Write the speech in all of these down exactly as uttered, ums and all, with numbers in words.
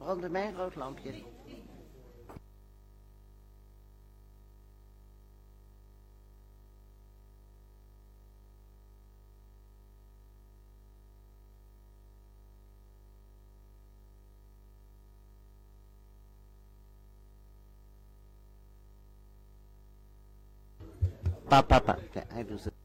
brandt bij mij een rood lampje. Papa, papa. Kijk, hij doet het.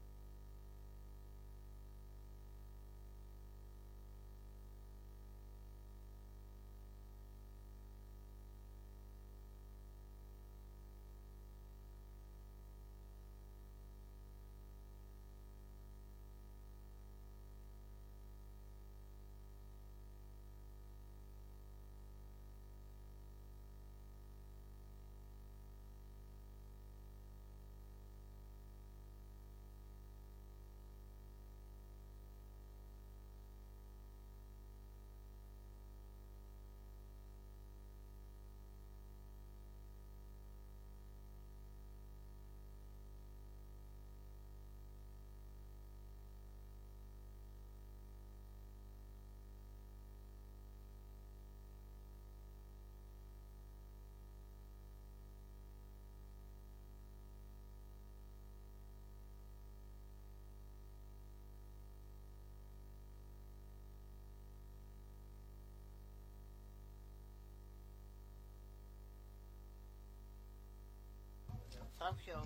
Vrouwtje.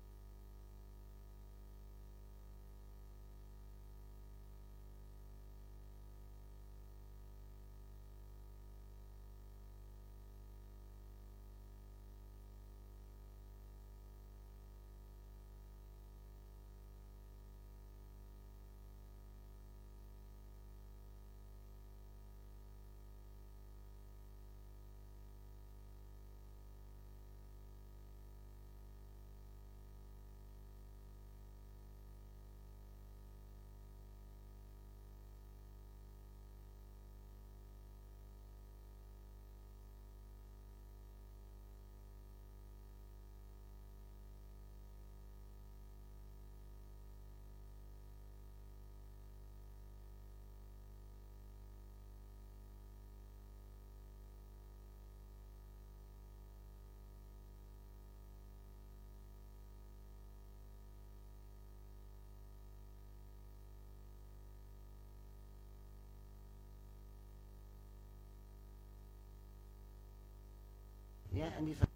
Ja, en die van...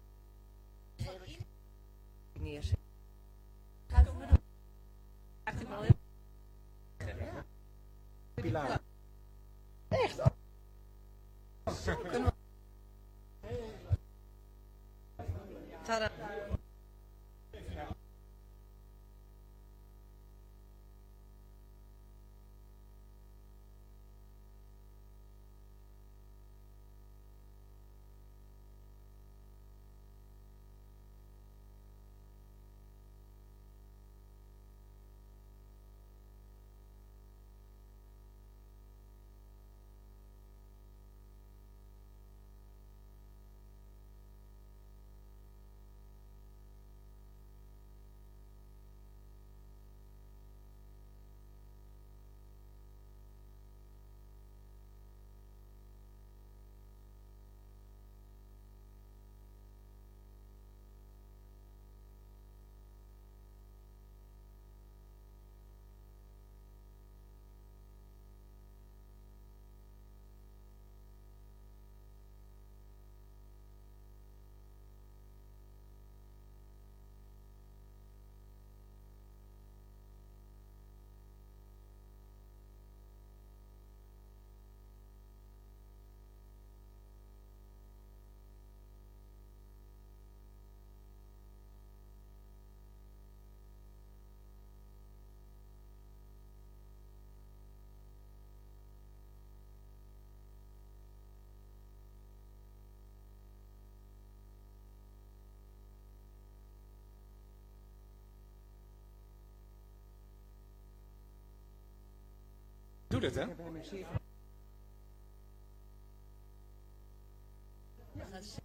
Neerzetten. Gaat het me doen? Maakt het wel heel... Pilar. Echt? Kunnen we... Tada. Doe dit, hè? Ja.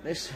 Dus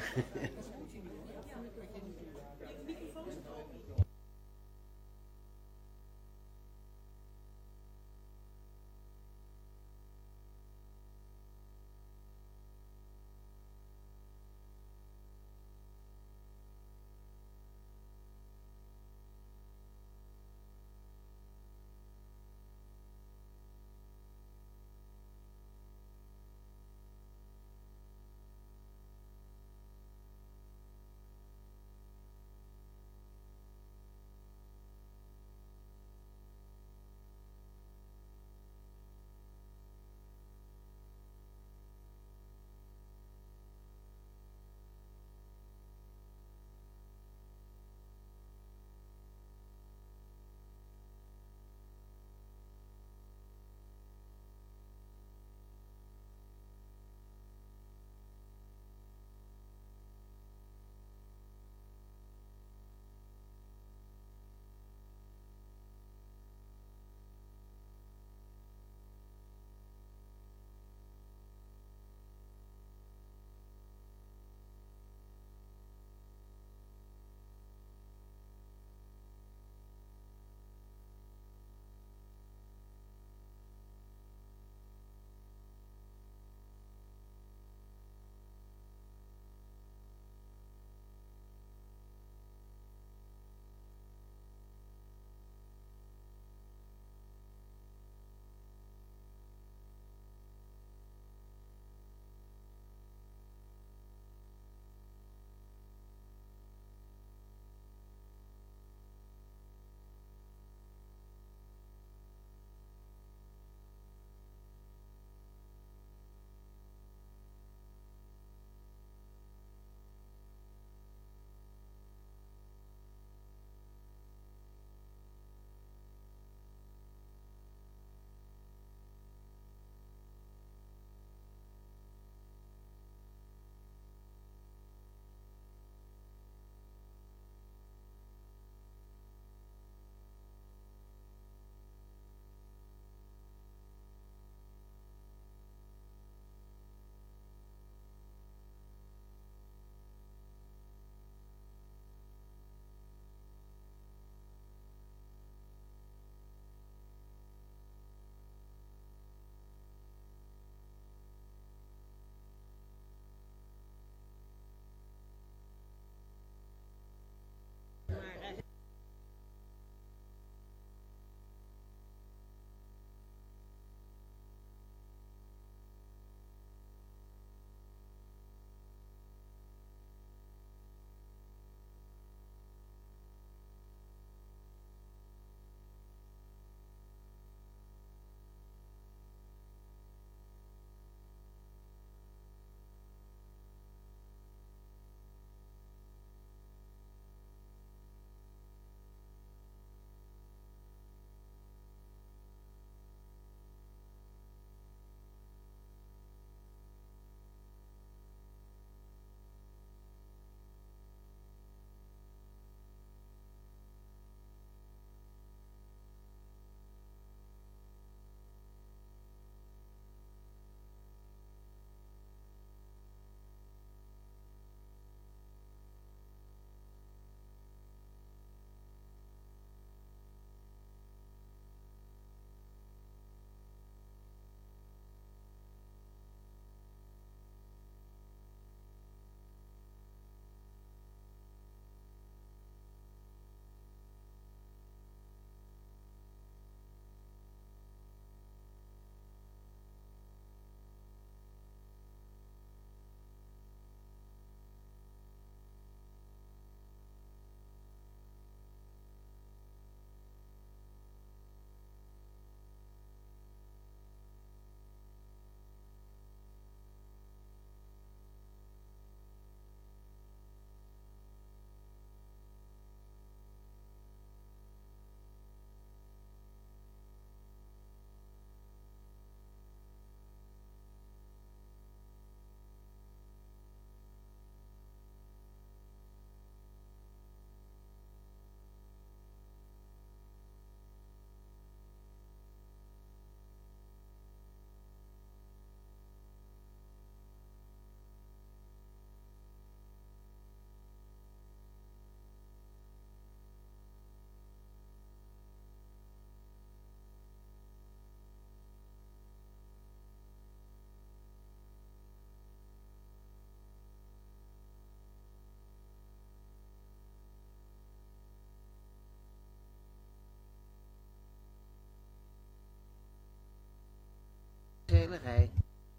hele rij.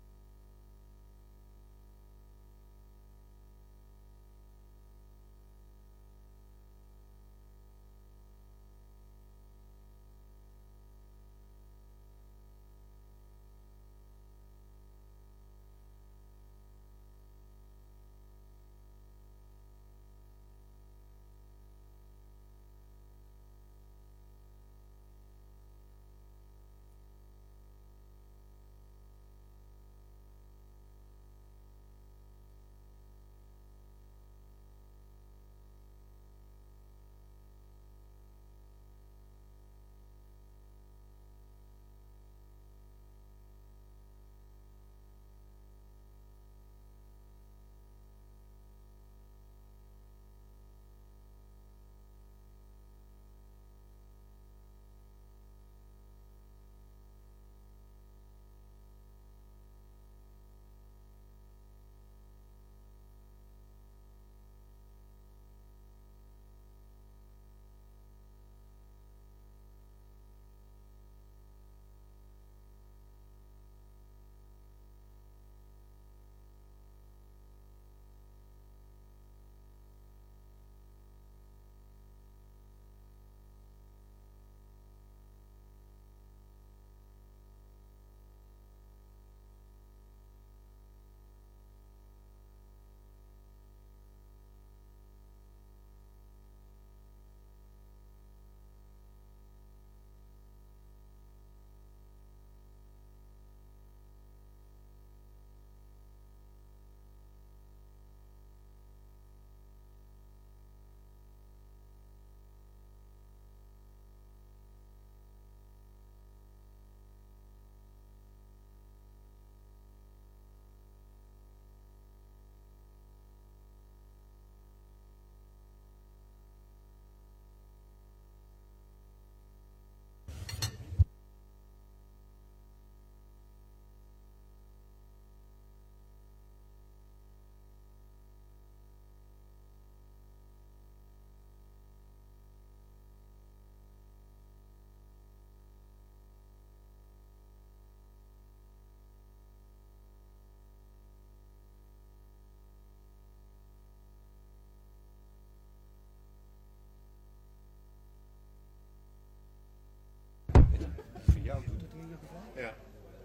Voor jou doet het in ieder geval. Ja.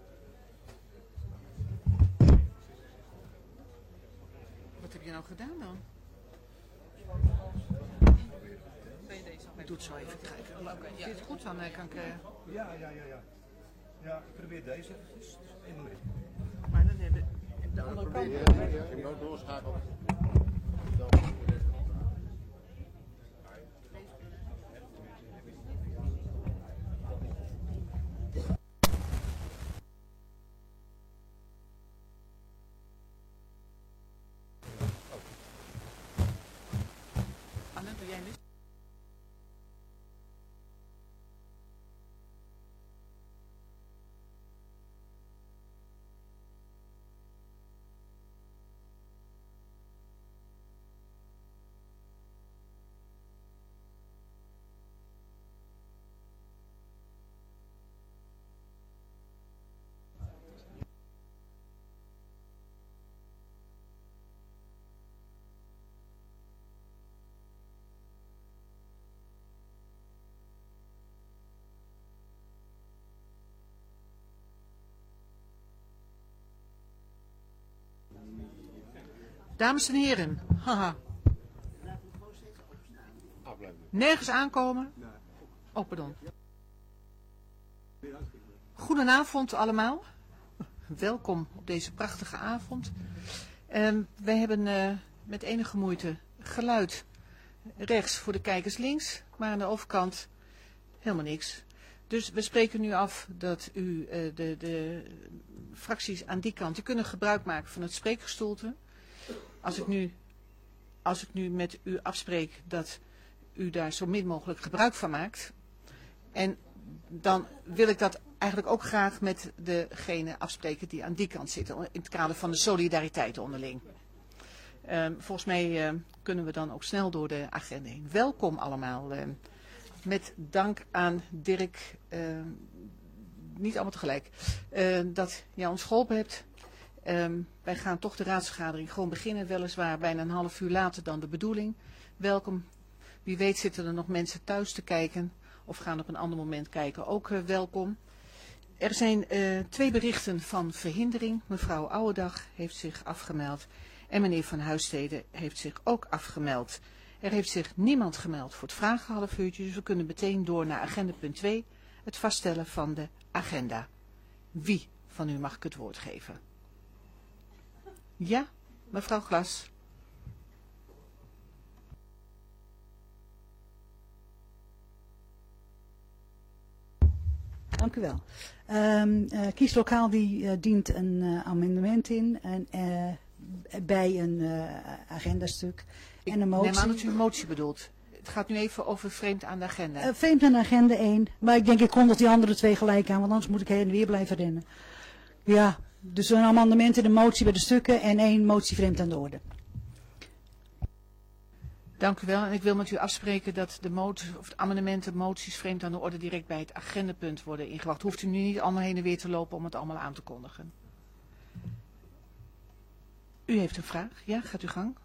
Wat heb je nou gedaan dan? Ik doe het zo even kijken. Okay, ja. Vind je het goed dan? Kan ik, uh... Ja, ja, ja, ja. Ja, ik probeer deze eventjes. Eén moment. Maar dan hebben we de andere kant. Ja, ja, ja. Je moet ook doorschakelen. Anne, doe jij nu? Dames en heren, haha. Nergens aankomen. Oh, pardon. Goedenavond allemaal. Welkom op deze prachtige avond. Uh, wij hebben uh, met enige moeite geluid rechts voor de kijkers links, maar aan de overkant helemaal niks. Dus we spreken nu af dat u uh, de, de fracties aan die kant die kunnen gebruik maken van het spreekgestoelte. Als ik nu, als ik nu met u afspreek dat u daar zo min mogelijk gebruik van maakt. En dan wil ik dat eigenlijk ook graag met degene afspreken die aan die kant zitten. In het kader van de solidariteit onderling. Uh, volgens mij uh, kunnen we dan ook snel door de agenda heen. Welkom allemaal. Uh, met dank aan Dirk uh, niet allemaal tegelijk. Uh, dat jij ons geholpen hebt. Um, wij gaan toch de raadsvergadering gewoon beginnen. Weliswaar bijna een half uur later dan de bedoeling. Welkom. Wie weet zitten er nog mensen thuis te kijken. Of gaan op een ander moment kijken. Ook uh, welkom. Er zijn uh, twee berichten van verhindering. Mevrouw Ouwendag heeft zich afgemeld. En meneer Van Huisstede heeft zich ook afgemeld. Er heeft zich niemand gemeld voor het vragenhalfuurtje. Dus we kunnen meteen door naar agenda punt twee. Het vaststellen van de agenda. Wie van u mag ik het woord geven? Ja, mevrouw Glas. Dank u wel. Um, uh, Kieslokaal die uh, dient een uh, amendement in en, uh, bij een uh, agendastuk Ik en een motie. neem aan dat u een motie bedoelt. Het gaat nu even over vreemd aan de agenda. Uh, vreemd aan de agenda één, maar ik denk ik kondig die andere twee gelijk aan, want anders moet ik heen en weer blijven rennen. Ja, dus een amendement en een motie bij de stukken en één motie vreemd aan de orde. Dank u wel. En ik wil met u afspreken dat de moties, of de amendementen, moties vreemd aan de orde direct bij het agendapunt worden ingewacht. Hoeft u nu niet allemaal heen en weer te lopen om het allemaal aan te kondigen. U heeft een vraag? Ja, gaat uw gang.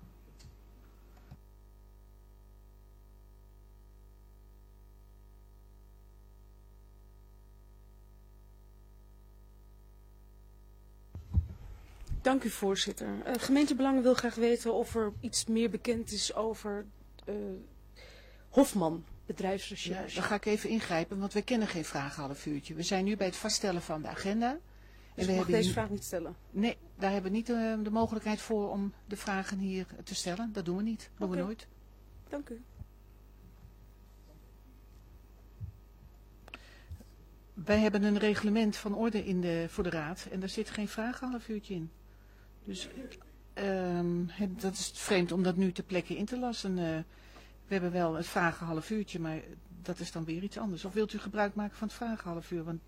Dank u, voorzitter. Uh, gemeentebelangen wil graag weten of er iets meer bekend is over uh, Hofman, bedrijfsrecherche. Ja, dan ga ik even ingrijpen, want wij kennen geen vragenhalfuurtje. We zijn nu bij het vaststellen van de agenda. En dus we ik mag hebben deze hier... vraag niet stellen? Nee, daar hebben we niet uh, de mogelijkheid voor om de vragen hier te stellen. Dat doen we niet. Dat doen okay. we nooit. Dank u. Wij hebben een reglement van orde in de, voor de raad en daar zit geen vragenhalfuurtje in. Dus um, het, dat is vreemd om dat nu ter plekke in te lassen. Uh, we hebben wel het vragenhalfuurtje, maar dat is dan weer iets anders. Of wilt u gebruik maken van het vragenhalfuur? Want...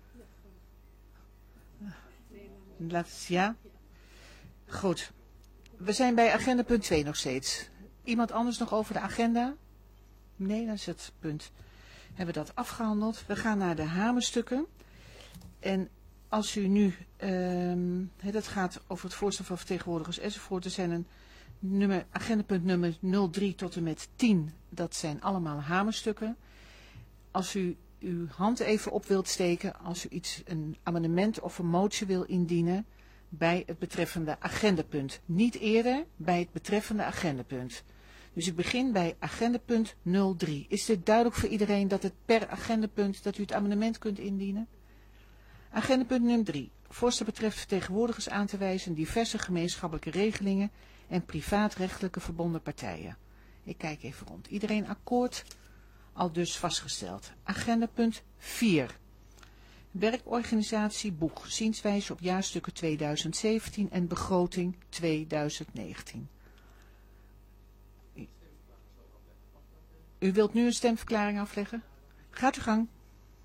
Uh, laat het, ja? Goed. We zijn bij agenda punt twee nog steeds. Iemand anders nog over de agenda? Nee, dat is het punt. Hebben we dat afgehandeld. We gaan naar de hamerstukken. En als u nu, um, he, dat gaat over het voorstel van vertegenwoordigers enzovoort. Er zijn een nummer, agendapunt nummer nul drie tot en met tien. Dat zijn allemaal hamerstukken. Als u uw hand even op wilt steken, als u iets, een amendement of een motie wil indienen bij het betreffende agendapunt. Niet eerder bij het betreffende agendapunt. Dus ik begin bij agendapunt nul drie. Is dit duidelijk voor iedereen dat het per agendapunt dat u het amendement kunt indienen? Agendapunt nummer drie. Voorstel betreft vertegenwoordigers aan te wijzen diverse gemeenschappelijke regelingen en privaatrechtelijke verbonden partijen. Ik kijk even rond. Iedereen akkoord? Al dus vastgesteld. Agendapunt vier. Werkorganisatie Boeg. Zienswijze op jaarstukken tweeduizend zeventien en begroting tweeduizend negentien. U wilt nu een stemverklaring afleggen? Gaat uw gang.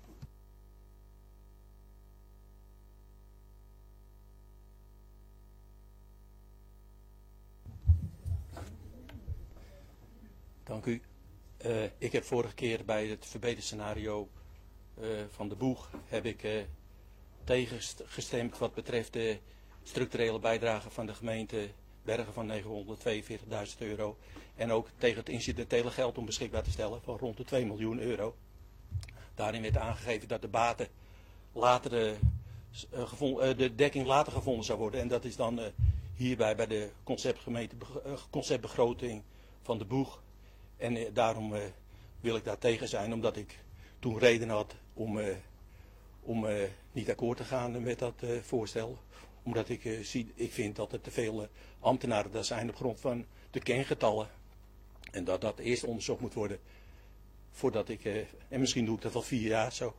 Dank u. Uh, ik heb vorige keer bij het verbeterscenario uh, van de Boeg heb ik uh, tegengestemd wat betreft de structurele bijdrage van de gemeente Bergen van negenhonderdtweeënveertigduizend euro. En ook tegen het incidentele geld om beschikbaar te stellen van rond de twee miljoen euro. Daarin werd aangegeven dat de baten later uh, uh, gevonden, uh, de dekking later gevonden zou worden. En dat is dan uh, hierbij bij de conceptgemeente, uh, conceptbegroting van de Boeg. En uh, daarom uh, wil ik daar tegen zijn, omdat ik toen reden had om, uh, om uh, niet akkoord te gaan met dat uh, voorstel. Omdat ik, uh, zie, ik vind dat er te veel uh, ambtenaren daar zijn op grond van de kengetallen. En dat dat eerst onderzocht moet worden voordat ik, uh, en misschien doe ik dat al vier jaar zo.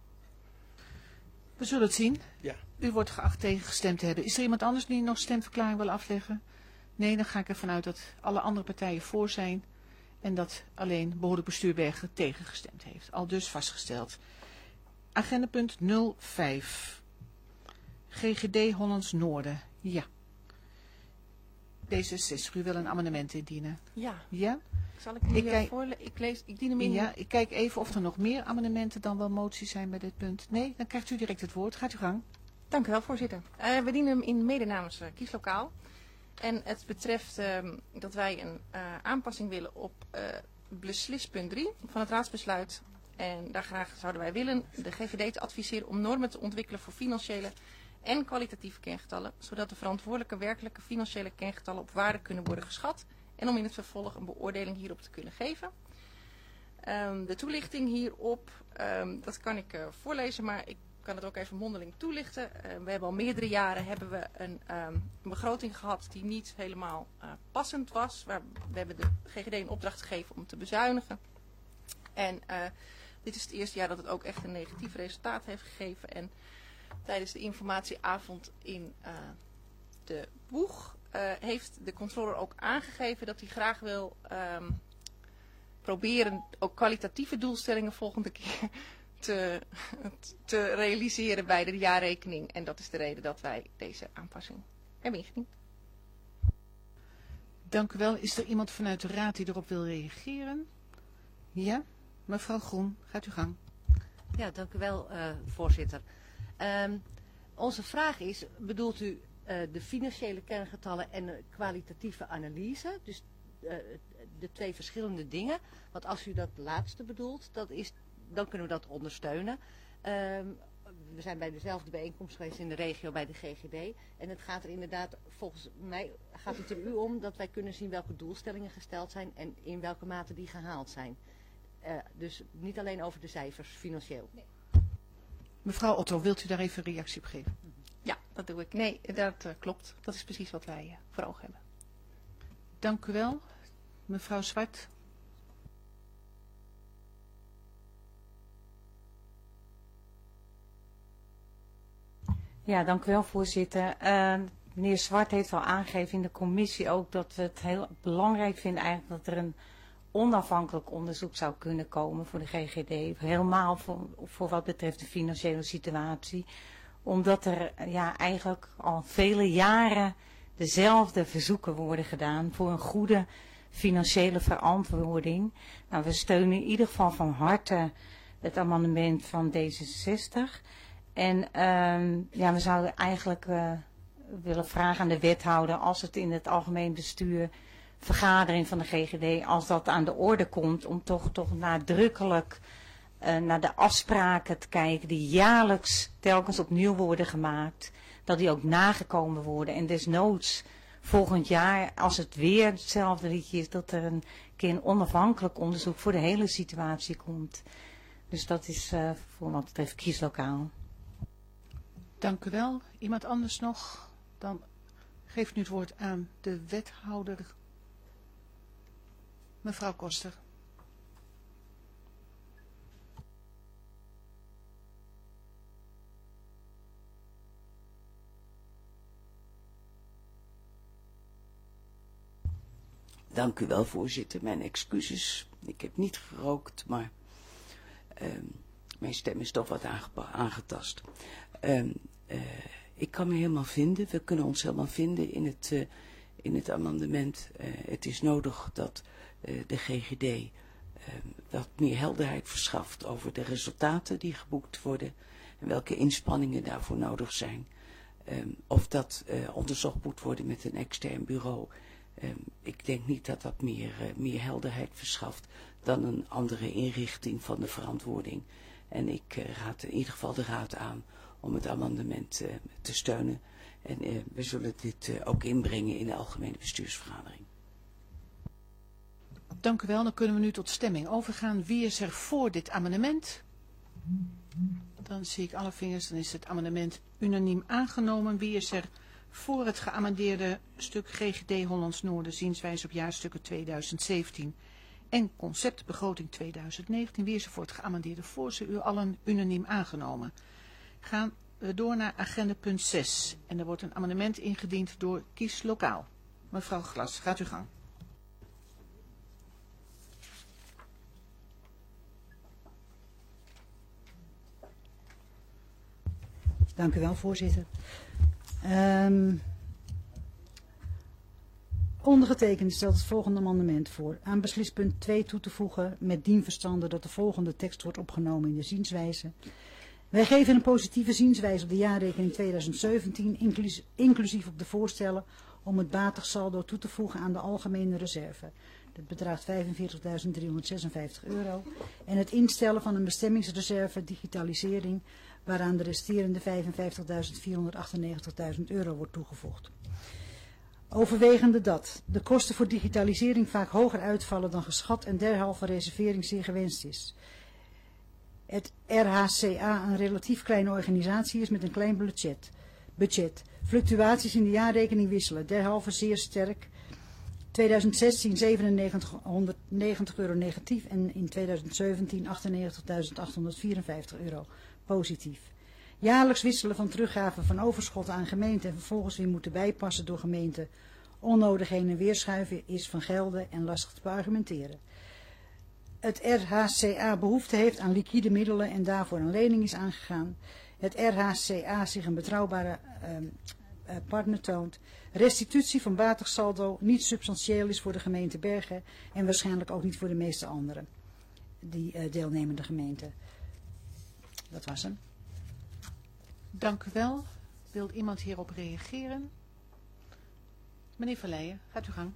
We zullen het zien. Ja. U wordt geacht tegengestemd te hebben. Is er iemand anders die nog stemverklaring wil afleggen? Nee, dan ga ik ervan uit dat alle andere partijen voor zijn. En dat alleen behoorlijk bestuur Bergen tegengestemd heeft. Al dus vastgesteld. Agendapunt nul vijf. G G D Hollands Noorden. Ja. D zesenzestig, u wil een amendement indienen. Ja. Ja? Zal ik hem Ik hier kijk- voorle- Ik lees, ik dien hem in. Ja, ik kijk even of er nog meer amendementen dan wel moties zijn bij dit punt. Nee, dan krijgt u direct het woord. Gaat u gang. Dank u wel, voorzitter. Uh, we dienen hem in mede namens uh, Kieslokaal. En het betreft uh, dat wij een uh, aanpassing willen op uh, beslispunt drie van het raadsbesluit. En daar graag zouden wij willen de G V D te adviseren om normen te ontwikkelen voor financiële en kwalitatieve kengetallen, zodat de verantwoordelijke werkelijke financiële kengetallen op waarde kunnen worden geschat en om in het vervolg een beoordeling hierop te kunnen geven. Um, de toelichting hierop, um, dat kan ik uh, voorlezen, maar ik kan het ook even mondeling toelichten. Uh, we hebben al meerdere jaren hebben we een, um, een begroting gehad die niet helemaal uh, passend was. Waar, we hebben de G G D een opdracht gegeven om te bezuinigen. En uh, dit is het eerste jaar dat het ook echt een negatief resultaat heeft gegeven. En tijdens de informatieavond in uh, de boeg uh, heeft de controller ook aangegeven dat hij graag wil um, proberen ook kwalitatieve doelstellingen volgende keer te, te realiseren bij de jaarrekening. En dat is de reden dat wij deze aanpassing hebben ingediend. Dank u wel. Is er iemand vanuit de raad die erop wil reageren? Ja, mevrouw Groen, gaat u gang. Ja, dank u wel, uh, voorzitter. Um, onze vraag is, bedoelt u uh, de financiële kerngetallen en de kwalitatieve analyse? Dus uh, de twee verschillende dingen. Want als u dat laatste bedoelt, dat is, dan kunnen we dat ondersteunen. Um, we zijn bij dezelfde bijeenkomst geweest in de regio bij de G G D. En het gaat er inderdaad, volgens mij gaat het er u om dat wij kunnen zien welke doelstellingen gesteld zijn en in welke mate die gehaald zijn. Uh, dus niet alleen over de cijfers, financieel. Nee. Mevrouw Otto, wilt u daar even een reactie op geven? Ja, dat doe ik. Nee, dat uh, klopt. Dat is precies wat wij uh, voor ogen hebben. Dank u wel. Mevrouw Zwart. Ja, dank u wel, voorzitter. Uh, meneer Zwart heeft al aangegeven in de commissie ook dat we het heel belangrijk vinden eigenlijk dat er een onafhankelijk onderzoek zou kunnen komen voor de G G D. Helemaal voor, voor wat betreft de financiële situatie. Omdat er ja, eigenlijk al vele jaren dezelfde verzoeken worden gedaan voor een goede financiële verantwoording. Nou, we steunen in ieder geval van harte het amendement van D zesenzestig. En um, ja, we zouden eigenlijk uh, willen vragen aan de wethouder, als het in het algemeen bestuur, vergadering van de G G D, als dat aan de orde komt, om toch, toch nadrukkelijk uh, naar de afspraken te kijken die jaarlijks telkens opnieuw worden gemaakt, dat die ook nagekomen worden. En desnoods volgend jaar, als het weer hetzelfde liedje is, dat er een keer een onafhankelijk onderzoek voor de hele situatie komt. Dus dat is uh, voor wat betreft Kieslokaal. Dank u wel. Iemand anders nog? Dan geef ik nu het woord aan de wethouder. Mevrouw Koster. Dank u wel, voorzitter. Mijn excuses. Ik heb niet gerookt, maar uh, mijn stem is toch wat aangetast. Uh, uh, ik kan me helemaal vinden. We kunnen ons helemaal vinden in het, uh, in het amendement. Uh, het is nodig dat uh, de G G D uh, wat meer helderheid verschaft over de resultaten die geboekt worden en welke inspanningen daarvoor nodig zijn. Um, of dat uh, onderzocht moet worden met een extern bureau. Um, ik denk niet dat dat meer, uh, meer helderheid verschaft dan een andere inrichting van de verantwoording. En ik uh, raad in ieder geval de raad aan om het amendement uh, te steunen. En uh, we zullen dit uh, ook inbrengen in de algemene bestuursvergadering. Dank u wel. Dan kunnen we nu tot stemming overgaan. Wie is er voor dit amendement? Dan zie ik alle vingers. Dan is het amendement unaniem aangenomen. Wie is er voor het geamendeerde stuk G G D Hollands Noorden, zienswijze op jaarstukken tweeduizend zeventien en conceptbegroting tweeduizend negentien. Wie is er voor het geamendeerde voorstel? U allen unaniem aangenomen. Gaan we door naar agenda punt zes. En er wordt een amendement ingediend door Kieslokaal. Mevrouw Glas, gaat uw gang. Dank u wel, voorzitter. Um, Ondergetekende stelt het volgende amendement voor. Aan beslispunt twee toe te voegen met dien verstande dat de volgende tekst wordt opgenomen in de zienswijze. Wij geven een positieve zienswijze op de jaarrekening tweeduizend zeventien, inclusief, inclusief op de voorstellen om het batig saldo toe te voegen aan de algemene reserve. Dat bedraagt vijfenveertigduizend driehonderdzesenvijftig euro. En het instellen van een bestemmingsreserve digitalisering waaraan de resterende vijfenvijftigduizend vierhonderdachtennegentig euro wordt toegevoegd. Overwegende dat de kosten voor digitalisering vaak hoger uitvallen dan geschat en derhalve reservering zeer gewenst is. Het R H C A een relatief kleine organisatie is met een klein budget. budget. Fluctuaties in de jaarrekening wisselen, derhalve zeer sterk. tweeduizend zestien zevenennegentighonderdnegentig euro negatief en in tweeduizend zeventien achtennegentigduizend achthonderdvierenvijftig euro positief. Jaarlijks wisselen van teruggaven van overschotten aan gemeenten en vervolgens weer moeten bijpassen door gemeenten. Onnodig heen en weer schuiven is van gelden en lastig te beargumenteren. Het R H C A behoefte heeft aan liquide middelen en daarvoor een lening is aangegaan. Het R H C A zich een betrouwbare uh, uh, partner toont. Restitutie van batig saldo niet substantieel is voor de gemeente Bergen en waarschijnlijk ook niet voor de meeste andere die uh, deelnemende gemeenten. Dat was hem. Dank u wel. Wil iemand hierop reageren? Meneer Verleijen, gaat u gang.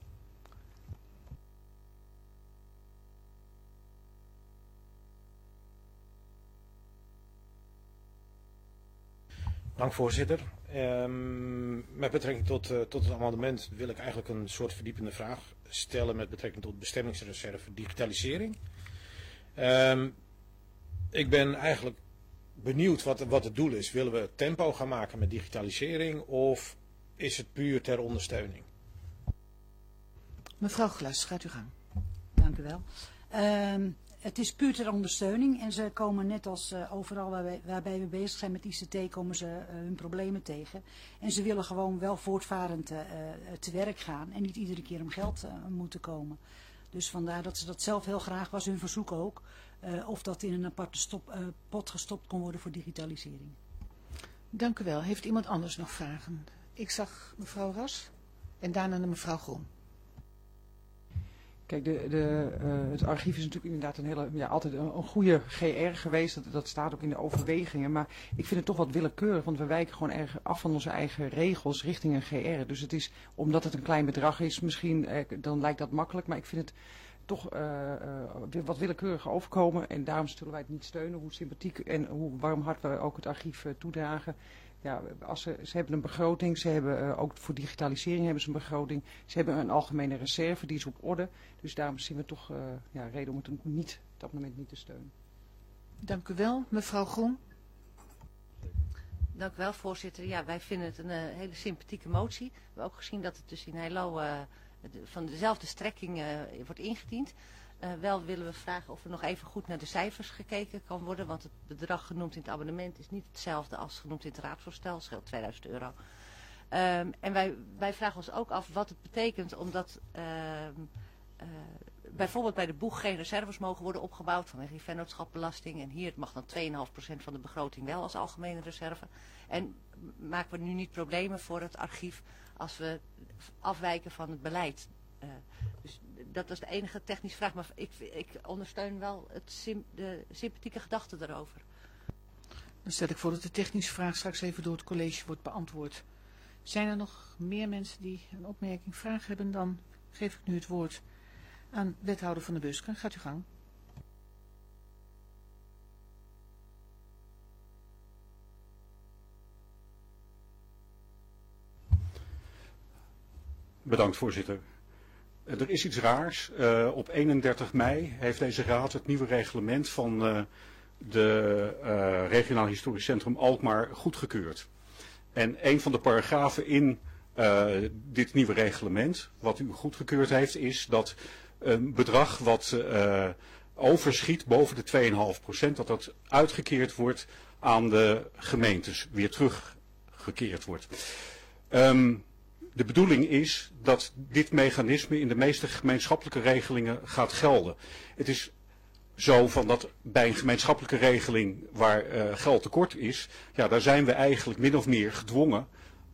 Dank voorzitter. Um, met betrekking tot, uh, tot het amendement wil ik eigenlijk een soort verdiepende vraag stellen met betrekking tot bestemmingsreserve digitalisering. Um, ik ben eigenlijk benieuwd wat, wat het doel is. Willen we tempo gaan maken met digitalisering of is het puur ter ondersteuning? Mevrouw Glas, gaat u gang. Dank u wel. Um, het is puur ter ondersteuning en ze komen net als uh, overal waarbij, waarbij we bezig zijn met I C T komen ze uh, hun problemen tegen. En ze willen gewoon wel voortvarend uh, te werk gaan en niet iedere keer om geld uh, moeten komen. Dus vandaar dat ze dat zelf heel graag, was hun verzoek ook, uh, of dat in een aparte stop, uh, pot gestopt kon worden voor digitalisering. Dank u wel. Heeft iemand anders nog vragen? Ik zag mevrouw Ras en daarna de mevrouw Groen. Kijk, de, de, uh, het archief is natuurlijk inderdaad een hele, ja, altijd een, een goede G R geweest. Dat, dat staat ook in de overwegingen. Maar ik vind het toch wat willekeurig, want we wijken gewoon erg af van onze eigen regels richting een G R. Dus het is, omdat het een klein bedrag is, misschien, eh, dan lijkt dat makkelijk. Maar ik vind het toch uh, uh, wat willekeurig overkomen. En daarom zullen wij het niet steunen, hoe sympathiek en hoe warm hart we ook het archief uh, toedragen. Ja, als ze, ze hebben een begroting, ze hebben uh, ook voor digitalisering hebben ze een begroting. Ze hebben een algemene reserve, die is op orde. Dus daarom zien we toch uh, ja, reden om het niet, op dat moment niet te steunen. Dank u wel. Mevrouw Groen. Dank u wel, voorzitter. Ja, wij vinden het een uh, hele sympathieke motie. We hebben ook gezien dat het dus in Heilo uh, de, van dezelfde strekking uh, wordt ingediend. Uh, wel willen we vragen of er nog even goed naar de cijfers gekeken kan worden, want het bedrag genoemd in het abonnement is niet hetzelfde als genoemd in het raadsvoorstel, scheelt tweeduizend euro. Um, en wij, wij vragen ons ook af wat het betekent, omdat uh, uh, bijvoorbeeld bij de boeg geen reserves mogen worden opgebouwd vanwege die vennootschapbelasting. En hier mag dan twee komma vijf procent van de begroting wel als algemene reserve. En maken we nu niet problemen voor het archief als we afwijken van het beleid. Uh, dus dat was de enige technische vraag, maar ik, ik ondersteun wel het sim, de sympathieke gedachte daarover. Dan stel ik voor dat de technische vraag straks even door het college wordt beantwoord. Zijn er nog meer mensen die een opmerking, vraag hebben? Dan geef ik nu het woord aan wethouder Van der Busken. Gaat u gang. Bedankt, voorzitter. Er is iets raars. Uh, op eenendertig mei heeft deze raad het nieuwe reglement van uh, de uh, regionaal historisch centrum Alkmaar goedgekeurd. En een van de paragrafen in uh, dit nieuwe reglement, wat u goedgekeurd heeft, is dat een bedrag wat uh, overschiet boven de twee komma vijf procent, dat dat uitgekeerd wordt aan de gemeentes, weer teruggekeerd wordt. Um, De bedoeling is dat dit mechanisme in de meeste gemeenschappelijke regelingen gaat gelden. Het is zo van dat bij een gemeenschappelijke regeling waar uh, geld tekort is, ja, daar zijn we eigenlijk min of meer gedwongen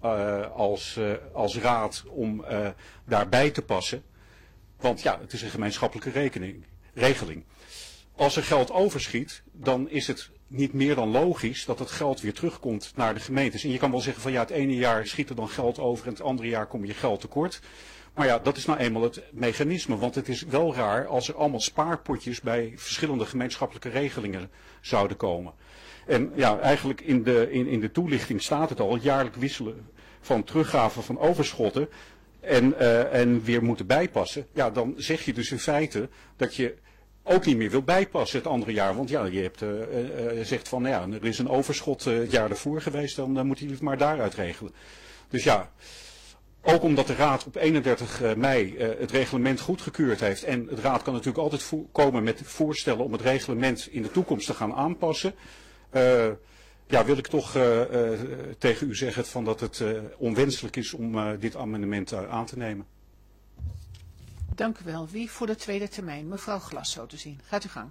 uh, als, uh, als raad om uh, daarbij te passen. Want ja, het is een gemeenschappelijke rekening, regeling. Als er geld overschiet, dan is het niet meer dan logisch dat het geld weer terugkomt naar de gemeentes. En je kan wel zeggen van ja, het ene jaar schiet er dan geld over en het andere jaar kom je geld tekort. Maar ja, dat is nou eenmaal het mechanisme. Want het is wel raar als er allemaal spaarpotjes bij verschillende gemeenschappelijke regelingen zouden komen. En ja, eigenlijk in de, in, in de toelichting staat het al, jaarlijk wisselen van teruggave van overschotten en, uh, en weer moeten bijpassen. Ja, dan zeg je dus in feite dat je ook niet meer wil bijpassen het andere jaar. Want ja, je hebt, uh, uh, zegt van, nou ja, er is een overschot uh, het jaar ervoor geweest, dan uh, moeten jullie het maar daaruit regelen. Dus ja, ook omdat de Raad op eenendertig mei uh, het reglement goedgekeurd heeft. En de Raad kan natuurlijk altijd komen met voorstellen om het reglement in de toekomst te gaan aanpassen. Uh, ja, wil ik toch uh, uh, tegen u zeggen van dat het uh, onwenselijk is om uh, dit amendement uh, aan te nemen. Dank u wel. Wie voor de tweede termijn? Mevrouw Glas, zo te zien. Gaat u gang.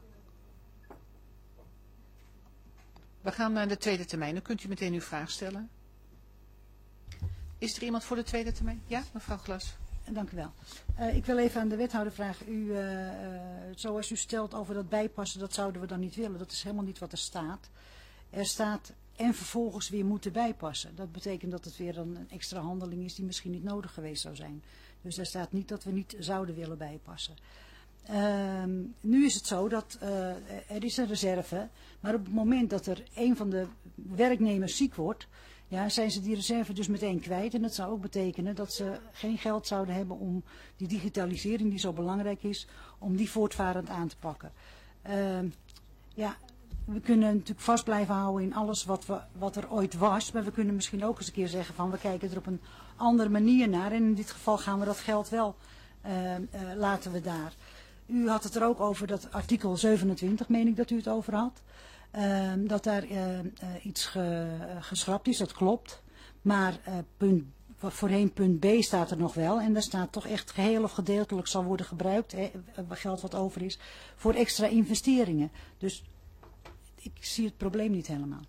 We gaan naar de tweede termijn. Dan kunt u meteen uw vraag stellen. Is er iemand voor de tweede termijn? Ja, mevrouw Glas. Dank u wel. Uh, ik wil even aan de wethouder vragen. U, uh, uh, zoals u stelt over dat bijpassen, dat zouden we dan niet willen. Dat is helemaal niet wat er staat. Er staat en vervolgens weer moeten bijpassen. Dat betekent dat het weer een, een extra handeling is die misschien niet nodig geweest zou zijn. Dus daar staat niet dat we niet zouden willen bijpassen. Uh, nu is het zo dat uh, er is een reserve, maar op het moment dat er een van de werknemers ziek wordt, ja, zijn ze die reserve dus meteen kwijt. En dat zou ook betekenen dat ze geen geld zouden hebben om die digitalisering die zo belangrijk is, om die voortvarend aan te pakken. Uh, ja, we kunnen natuurlijk vast blijven houden in alles wat, we, wat er ooit was. Maar we kunnen misschien ook eens een keer zeggen van we kijken er op een andere manier naar. En in dit geval gaan we dat geld wel uh, uh, laten we daar. U had het er ook over dat artikel zevenentwintig, meen ik dat u het over had. Uh, dat daar uh, uh, iets ge, uh, geschrapt is, dat klopt. Maar uh, punt, voorheen punt B staat er nog wel. En daar staat toch echt geheel of gedeeltelijk zal worden gebruikt, hè, geld wat over is, voor extra investeringen. Dus ik zie het probleem niet helemaal.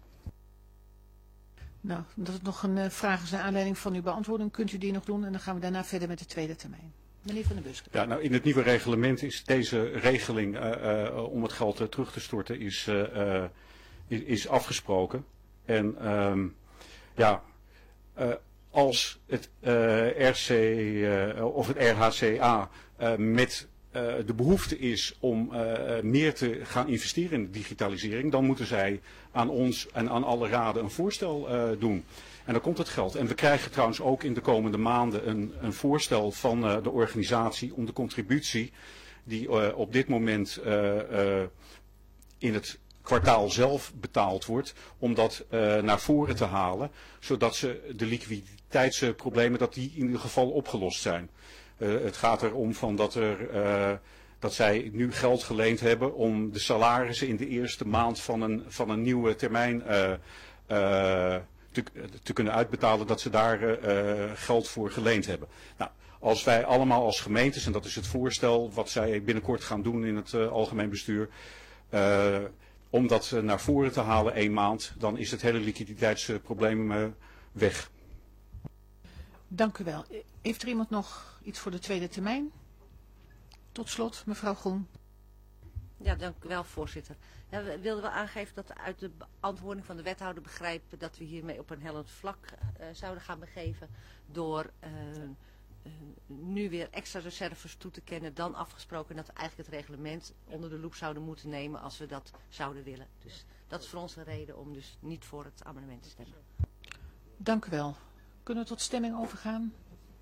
Nou, omdat het nog een uh, vraag is naar aanleiding van uw beantwoording, kunt u die nog doen en dan gaan we daarna verder met de tweede termijn. Meneer Van den Busk. Ja, nou, in het nieuwe reglement is deze regeling uh, uh, om het geld uh, terug te storten is, uh, uh, is, is afgesproken. En um, ja, uh, als het uh, R C uh, of het R H C A uh, met uh, de behoefte is om uh, meer te gaan investeren in de digitalisering, dan moeten zij aan ons en aan alle raden een voorstel uh, doen. En dan komt het geld. En we krijgen trouwens ook in de komende maanden een, een voorstel van uh, de organisatie om de contributie die uh, op dit moment uh, uh, in het kwartaal zelf betaald wordt, om dat uh, naar voren te halen, zodat ze de liquiditeitsproblemen, dat die in ieder geval opgelost zijn. Uh, het gaat erom van dat, er, uh, dat zij nu geld geleend hebben om de salarissen in de eerste maand van een, van een nieuwe termijn uh, uh, Te, te kunnen uitbetalen, dat ze daar uh, geld voor geleend hebben. Nou, als wij allemaal als gemeentes, en dat is het voorstel wat zij binnenkort gaan doen in het uh, algemeen bestuur, uh, om dat uh, naar voren te halen één maand, dan is het hele liquiditeitsprobleem uh, weg. Dank u wel. Heeft er iemand nog iets voor de tweede termijn? Tot slot, mevrouw Groen. Ja, dank u wel, voorzitter. Ja, we wilden wel aangeven dat we uit de beantwoording van de wethouder begrijpen dat we hiermee op een hellend vlak uh, zouden gaan begeven door uh, uh, nu weer extra reserves toe te kennen dan afgesproken dat we eigenlijk het reglement onder de loep zouden moeten nemen als we dat zouden willen. Dus dat is voor ons een reden om dus niet voor het amendement te stemmen. Dank u wel. Kunnen we tot stemming overgaan?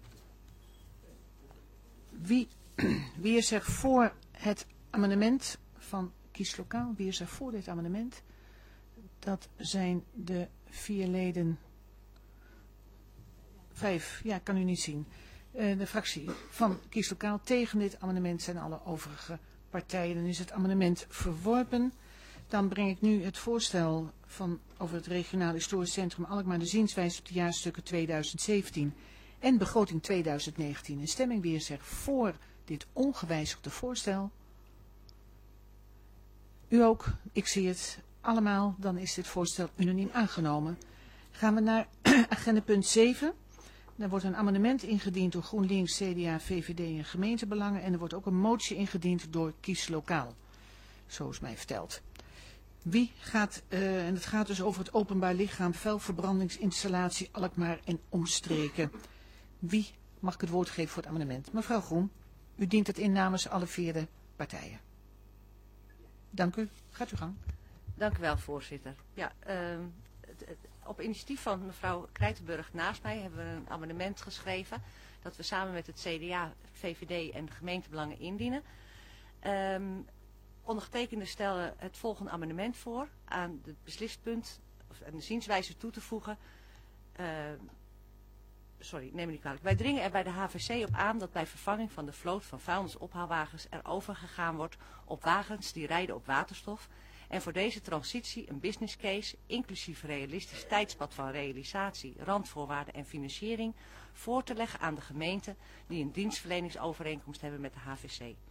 Wie, wie is er voor het amendement van Kieslokaal? Wie is er voor dit amendement? Dat zijn de vier leden. Vijf, ja, kan u niet zien. Uh, de fractie van Kieslokaal. Tegen dit amendement zijn alle overige partijen. Dan is het amendement verworpen. Dan breng ik nu het voorstel van over het regionaal historisch centrum Alkmaar de zienswijze op de jaarstukken tweeduizend zeventien en begroting tweeduizend negentien in stemming. Wie is er voor dit ongewijzigde voorstel? U ook, ik zie het allemaal, dan is dit voorstel unaniem aangenomen. Gaan we naar agenda punt zeven. Er wordt een amendement ingediend door GroenLinks, C D A, V V D en gemeentebelangen. En er wordt ook een motie ingediend door Kies Lokaal. Zo is mij verteld. Wie gaat, uh, en het gaat dus over het openbaar lichaam vuilverbrandingsinstallatie Alkmaar en omstreken. Wie mag ik het woord geven voor het amendement? Mevrouw Groen, u dient het in namens alle vierde partijen. Dank u. Gaat uw gang. Dank u wel, voorzitter. Ja, uh, het, het, op initiatief van mevrouw Krijtenburg naast mij hebben we een amendement geschreven dat we samen met het C D A, V V D en de gemeentebelangen indienen. Um, ondergetekende stellen het volgende amendement voor aan het beslispunt of aan de zienswijze toe te voegen. Uh, sorry, neem me niet kwalijk. Wij dringen er bij de H V C op aan dat bij vervanging van de vloot van vuilnisophaalwagens er overgegaan wordt op wagens die rijden op waterstof. En voor deze transitie een business case, inclusief realistisch tijdspad van realisatie, randvoorwaarden en financiering, voor te leggen aan de gemeente die een dienstverleningsovereenkomst hebben met de H V C.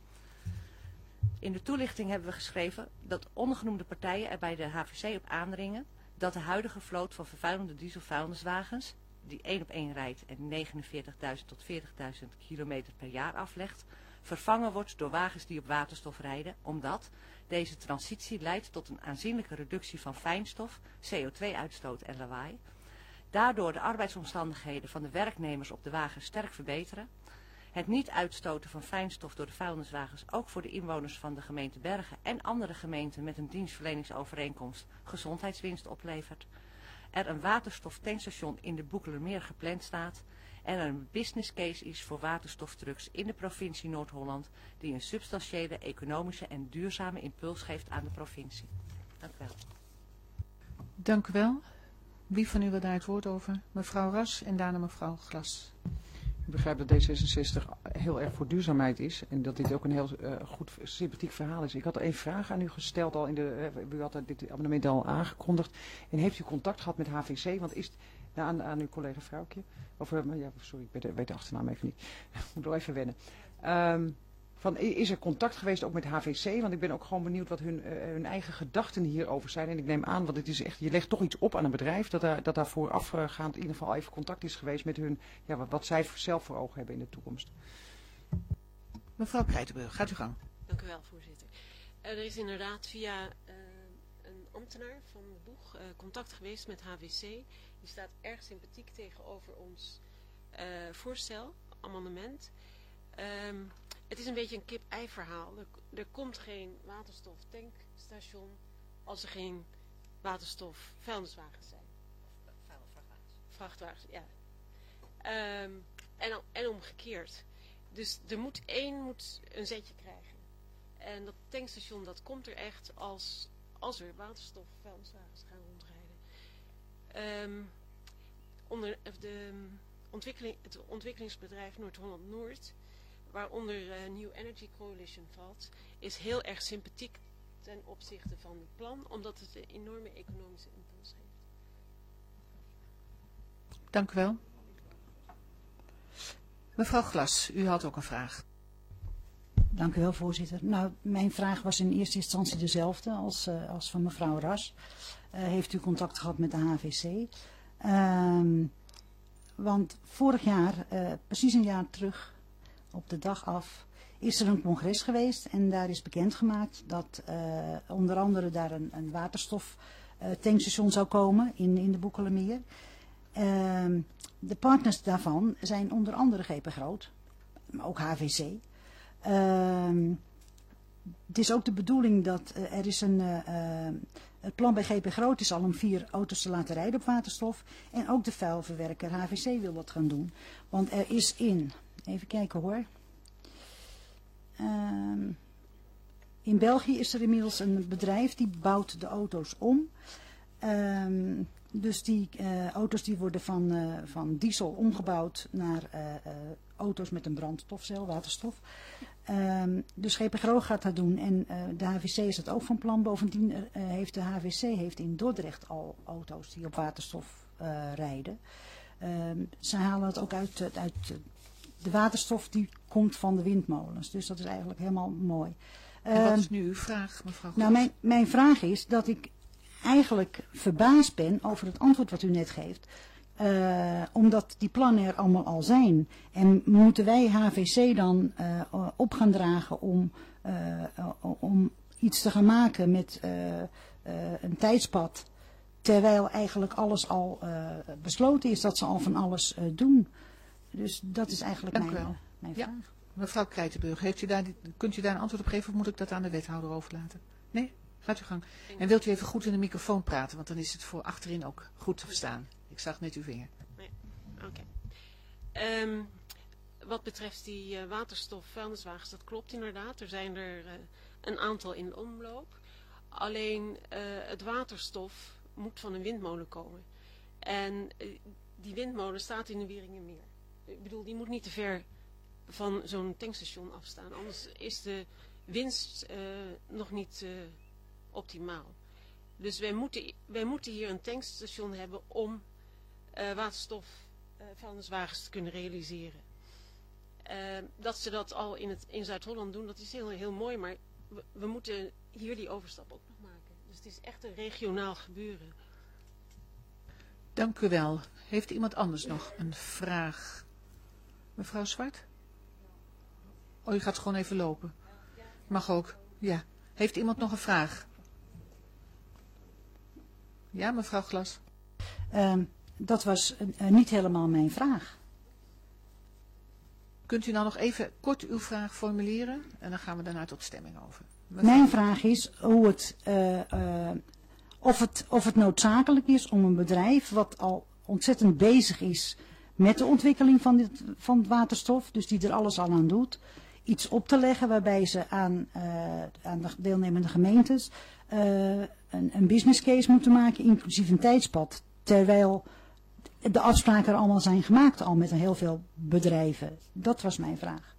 In de toelichting hebben we geschreven dat ondergenoemde partijen er bij de H V C op aandringen dat de huidige vloot van vervuilende dieselvuilniswagens, die één op één rijdt en negenenveertigduizend tot veertigduizend kilometer per jaar aflegt, vervangen wordt door wagens die op waterstof rijden, omdat deze transitie leidt tot een aanzienlijke reductie van fijnstof, C O twee uitstoot en lawaai. Daardoor de arbeidsomstandigheden van de werknemers op de wagen sterk verbeteren. Het niet uitstoten van fijnstof door de vuilniswagens ook voor de inwoners van de gemeente Bergen en andere gemeenten met een dienstverleningsovereenkomst gezondheidswinst oplevert. Er een waterstoftankstation in de Boekelermeer gepland staat en er een business case is voor waterstoftrucks in de provincie Noord-Holland die een substantiële economische en duurzame impuls geeft aan de provincie. Dank u wel. Dank u wel. Wie van u wil daar het woord over? Mevrouw Ras en daarna mevrouw Glas. Ik begrijp dat D zesenzestig heel erg voor duurzaamheid is en dat dit ook een heel uh, goed, sympathiek verhaal is. Ik had één vraag aan u gesteld, al in de, uh, u had dit abonnement al aangekondigd. En heeft u contact gehad met H V C? Want is, nou, aan, aan uw collega vrouwtje, of, uh, ja, sorry, ik weet de, weet de achternaam even niet. Ik moet wel even wennen. Um, Van, is er contact geweest ook met H V C? Want ik ben ook gewoon benieuwd wat hun, uh, hun eigen gedachten hierover zijn. En ik neem aan, want het is echt, je legt toch iets op aan een bedrijf, dat daar, dat daar voorafgaand in ieder geval even contact is geweest met hun, ja, wat, wat zij zelf voor ogen hebben in de toekomst. Mevrouw Krijtenburg, gaat u gang. Dank u wel, voorzitter. Uh, er is inderdaad via uh, een ambtenaar van de boeg uh, contact geweest met H V C. Die staat erg sympathiek tegenover ons uh, voorstel, amendement. Um, Het is een beetje een kip-ei verhaal. Er, er komt geen waterstoftankstation als er geen waterstof vuilniswagens zijn. Vrachtwagens. Vrachtwagens, ja. Um, en, en omgekeerd. Dus er moet één moet een zetje krijgen. En dat tankstation dat komt er echt als, als er waterstof vuilniswagens gaan rondrijden. Um, onder de ontwikkeling, het ontwikkelingsbedrijf Noord-Holland-Noord, waaronder uh, New Energy Coalition valt, is heel erg sympathiek ten opzichte van het plan, omdat het een enorme economische impuls heeft. Dank u wel. Mevrouw Glas, u had ook een vraag. Dank u wel, voorzitter. Nou, mijn vraag was in eerste instantie dezelfde als, uh, als van mevrouw Ras. Uh, heeft u contact gehad met de H V C? Um, want vorig jaar, uh, precies een jaar terug, op de dag af, is er een congres geweest en daar is bekendgemaakt dat uh, onder andere daar een, een waterstof uh, tankstation zou komen in, in de Boekelermeer. Uh, de partners daarvan zijn onder andere G P Groot, maar ook H V C. Uh, het is ook de bedoeling dat uh, er is een... Uh, uh, het plan bij G P Groot is al om vier auto's te laten rijden op waterstof. En ook de vuilverwerker H V C wil dat gaan doen. Want er is in... Even kijken hoor. Uh, in België is er inmiddels een bedrijf die bouwt de auto's om. Uh, dus die uh, auto's die worden van, uh, van diesel omgebouwd naar uh, uh, auto's met een brandstofcel, waterstof. Uh, dus G P Groot gaat dat doen en uh, de H V C is het ook van plan. Bovendien uh, heeft de H V C heeft in Dordrecht al auto's die op waterstof uh, rijden. Uh, ze halen het ook uit, uit de waterstof die komt van de windmolens. Dus dat is eigenlijk helemaal mooi. En wat Uh, is nu uw vraag, mevrouw Glas? Nou, mijn, mijn vraag is dat ik eigenlijk verbaasd ben over het antwoord wat u net geeft. Uh, omdat die plannen er allemaal al zijn. En moeten wij H V C dan uh, op gaan dragen om, uh, om iets te gaan maken met uh, uh, een tijdspad. Terwijl eigenlijk alles al uh, besloten is, dat ze al van alles uh, doen. Dus dat is eigenlijk Dank mijn, u wel. uh, mijn ja. vraag. Mevrouw Krijtenburg, heeft u daar, kunt u daar een antwoord op geven of moet ik dat aan de wethouder overlaten? Nee? Gaat u gang. En wilt u even goed in de microfoon praten, want dan is het voor achterin ook goed te verstaan. Ik zag net uw vinger. Nee. Oké. Okay. Um, wat betreft die uh, waterstof vuilniswagens, dat klopt inderdaad. Er zijn er uh, een aantal in omloop. Alleen uh, het waterstof moet van een windmolen komen. En uh, die windmolen staat in de Wieringermeer. Ik bedoel, die moet niet te ver van zo'n tankstation afstaan. Anders is de winst uh, nog niet uh, optimaal. Dus wij moeten, wij moeten hier een tankstation hebben om uh, waterstof uh, vuilniswagens te kunnen realiseren. Uh, dat ze dat al in, het, in Zuid-Holland doen, dat is heel, heel mooi. Maar we, we moeten hier die overstap ook nog maken. Dus het is echt een regionaal gebeuren. Dank u wel. Heeft iemand anders nog een vraag? Mevrouw Zwart? Oh, u gaat gewoon even lopen. Mag ook. Ja. Heeft iemand nog een vraag? Ja, mevrouw Glas. Uh, dat was uh, niet helemaal mijn vraag. Kunt u nou nog even kort uw vraag formuleren? En dan gaan we daarna tot stemming over. Mevrouw. Mijn vraag is hoe het, uh, uh, of het, of het noodzakelijk is om een bedrijf wat al ontzettend bezig is met de ontwikkeling van, dit, van het waterstof, dus die er alles al aan doet, iets op te leggen waarbij ze aan, uh, aan de deelnemende gemeentes uh, een, een business case moeten maken, inclusief een tijdspad. Terwijl de afspraken er allemaal zijn gemaakt al met heel veel bedrijven. Dat was mijn vraag.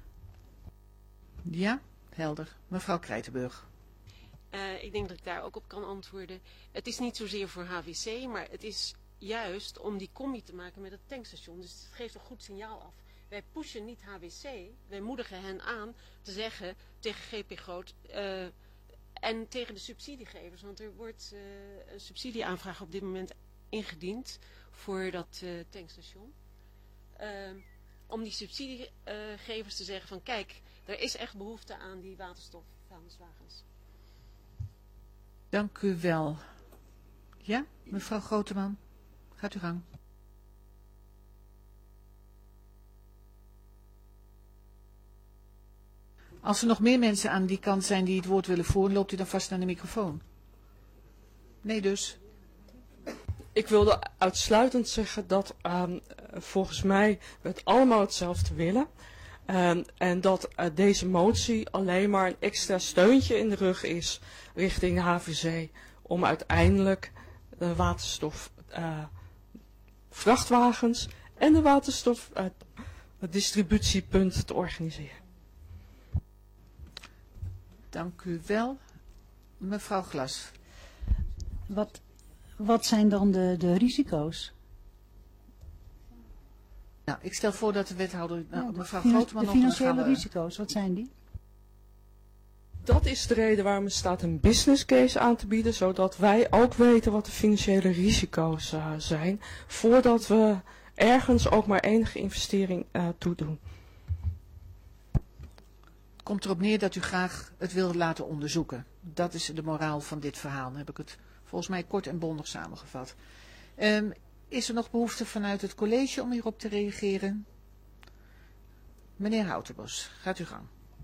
Ja, helder. Mevrouw Krijtenburg. Uh, ik denk dat ik daar ook op kan antwoorden. Het is niet zozeer voor H V C, maar het is juist om die combi te maken met het tankstation. Dus het geeft een goed signaal af. Wij pushen niet H V C, wij moedigen hen aan te zeggen tegen G P Groot uh, en tegen de subsidiegevers. Want er wordt uh, een subsidieaanvraag op dit moment ingediend voor dat uh, tankstation. Uh, om die subsidiegevers uh, te zeggen van kijk, er is echt behoefte aan die waterstofvuilniswagens. Dank u wel. Ja, mevrouw Groteman, gaat u gang. Als er nog meer mensen aan die kant zijn die het woord willen voeren, loopt u dan vast naar de microfoon. Nee dus. Ik wilde uitsluitend zeggen dat um, volgens mij we het allemaal hetzelfde willen. Um, en dat uh, deze motie alleen maar een extra steuntje in de rug is richting H V C. Om uiteindelijk de waterstof uh, vrachtwagens en de waterstof uh, distributiepunt te organiseren. Dank u wel. Mevrouw Glas. Wat, wat zijn dan de, de risico's? Nou, ik stel voor dat de wethouder, nou, ja, de mevrouw finan Groteman de nog... financiële we... risico's, wat zijn die? Dat is de reden waarom er staat een business case aan te bieden, zodat wij ook weten wat de financiële risico's uh, zijn, voordat we ergens ook maar enige investering uh, toedoen. Het komt erop neer dat u graag het wil laten onderzoeken. Dat is de moraal van dit verhaal. Dan heb ik het volgens mij kort en bondig samengevat. Um, is er nog behoefte vanuit het college om hierop te reageren? Meneer Houtenbos, gaat u gang.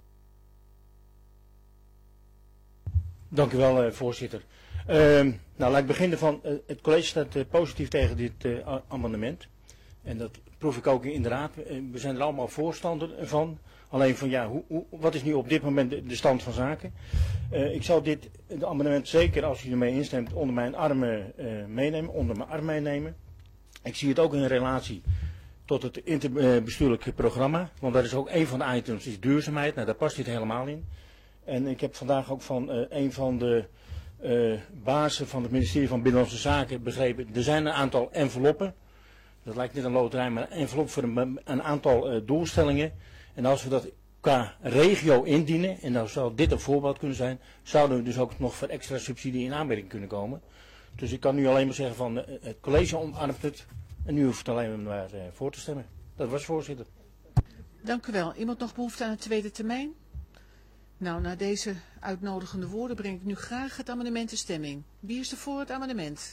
Dank u wel, uh, voorzitter. Uh, nou, laat ik beginnen van, uh, het college staat uh, positief tegen dit uh, amendement. En dat proef ik ook inderdaad. Uh, we zijn er allemaal voorstander van. Alleen van ja, hoe, hoe, wat is nu op dit moment de, de stand van zaken? Uh, ik zal dit het amendement zeker, als u ermee instemt, onder mijn armen uh, meenemen, onder mijn arm meenemen. Ik zie het ook in relatie tot het interbestuurlijke programma. Want dat is ook een van de items, is duurzaamheid. Nou, daar past dit helemaal in. En ik heb vandaag ook van uh, een van de uh, bazen van het ministerie van Binnenlandse Zaken begrepen. Er zijn een aantal enveloppen. Dat lijkt niet een loterij, maar een envelop voor een, een aantal uh, doelstellingen. En als we dat qua regio indienen, en dan zou dit een voorbeeld kunnen zijn, zouden we dus ook nog voor extra subsidie in aanmerking kunnen komen. Dus ik kan nu alleen maar zeggen van uh, het college omarmt het en nu hoeft het alleen maar uh, voor te stemmen. Dat was voorzitter. Dank u wel. Iemand nog behoefte aan een tweede termijn? Nou, na deze uitnodigende woorden breng ik nu graag het amendement in stemming. Wie is er voor het amendement?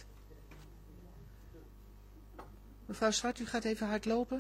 Mevrouw Zwart, u gaat even hard lopen.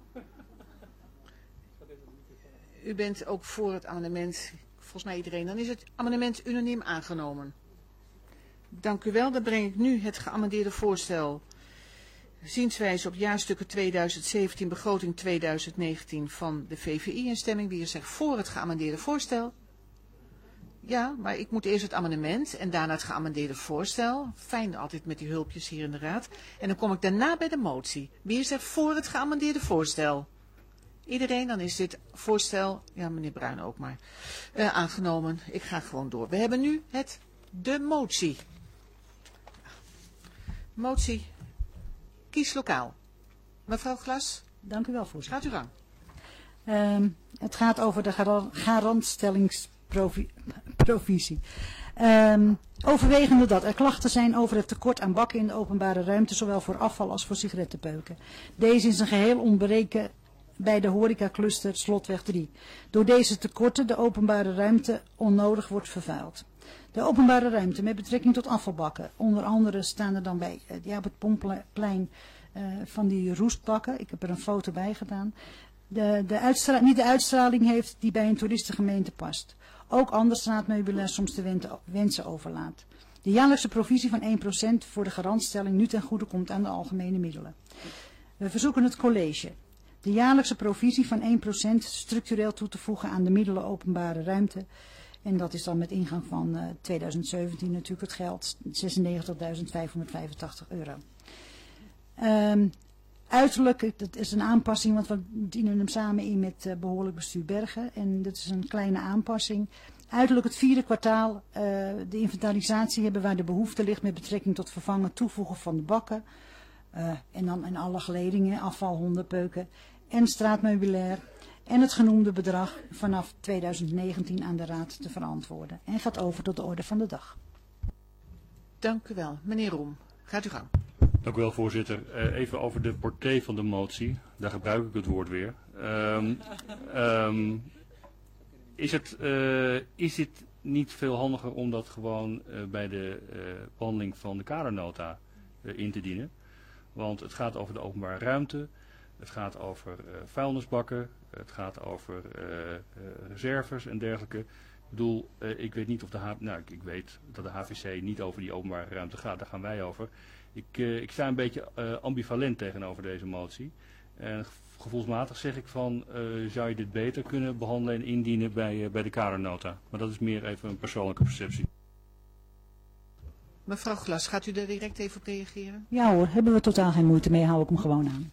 U bent ook voor het amendement, volgens mij iedereen. Dan is het amendement unaniem aangenomen. Dank u wel. Dan breng ik nu het geamendeerde voorstel. Zienswijze op jaarstukken tweeduizend zeventien, begroting tweeduizend negentien van de V V I in stemming. Wie er zegt voor het geamendeerde voorstel? Ja, maar ik moet eerst het amendement en daarna het geamendeerde voorstel. Fijn altijd met die hulpjes hier in de raad. En dan kom ik daarna bij de motie. Wie is er voor het geamendeerde voorstel? Iedereen, dan is dit voorstel, ja meneer Bruin ook maar, uh, aangenomen. Ik ga gewoon door. We hebben nu het, de motie. Motie, kies lokaal. Mevrouw Glas. Dank u wel, voorzitter. Gaat u gang. Um, het gaat over de gar garantstellingsprovisie. Um, overwegende dat er klachten zijn over het tekort aan bakken in de openbare ruimte, zowel voor afval als voor sigarettenpeuken. Deze is een geheel ontbreken bij de horecacluster Slotweg drie. Door deze tekorten de openbare ruimte onnodig wordt vervuild. De openbare ruimte met betrekking tot afvalbakken. Onder andere staan er dan bij ja, op het Pompplein uh, van die roestbakken. Ik heb er een foto bij gedaan. De, de uitstra niet de uitstraling heeft die bij een toeristengemeente past. Ook ander straatmeubilair soms de wensen overlaat. De jaarlijkse provisie van één procent voor de garantstelling nu ten goede komt aan de algemene middelen. We verzoeken het college de jaarlijkse provisie van één procent structureel toe te voegen aan de middelen openbare ruimte. En dat is dan met ingang van uh, tweeduizend zeventien natuurlijk het geld, zesennegentigduizend vijfhonderdvijfentachtig euro. Um, uiterlijk, dat is een aanpassing, want we dienen hem samen in met uh, behoorlijk bestuur Bergen. En dat is een kleine aanpassing. Uiterlijk het vierde kwartaal uh, de inventarisatie hebben waar de behoefte ligt met betrekking tot vervangen toevoegen van de bakken. Uh, en dan in alle geledingen, afval, hondenpeuken en straatmeubilair. En het genoemde bedrag vanaf tweeduizend negentien aan de Raad te verantwoorden. En gaat over tot de orde van de dag. Dank u wel. Meneer Roem, gaat u gang. Dank u wel, voorzitter. Uh, even over de portée van de motie. Daar gebruik ik het woord weer. Um, um, is, het, uh, is het niet veel handiger om dat gewoon uh, bij de uh, behandeling van de kadernota uh, in te dienen? Want het gaat over de openbare ruimte. Het gaat over uh, vuilnisbakken. Het gaat over uh, uh, reserves en dergelijke. Ik bedoel, uh, ik weet niet of de H... Nou, ik, ik weet dat de H V C niet over die openbare ruimte gaat. Daar gaan wij over. Ik, uh, ik sta een beetje uh, ambivalent tegenover deze motie. En gevoelsmatig zeg ik van, uh, zou je dit beter kunnen behandelen en indienen bij, uh, bij de kadernota. Maar dat is meer even een persoonlijke perceptie. Mevrouw Glas, gaat u daar direct even op reageren? Ja hoor, hebben we totaal geen moeite mee, hou ik hem gewoon aan.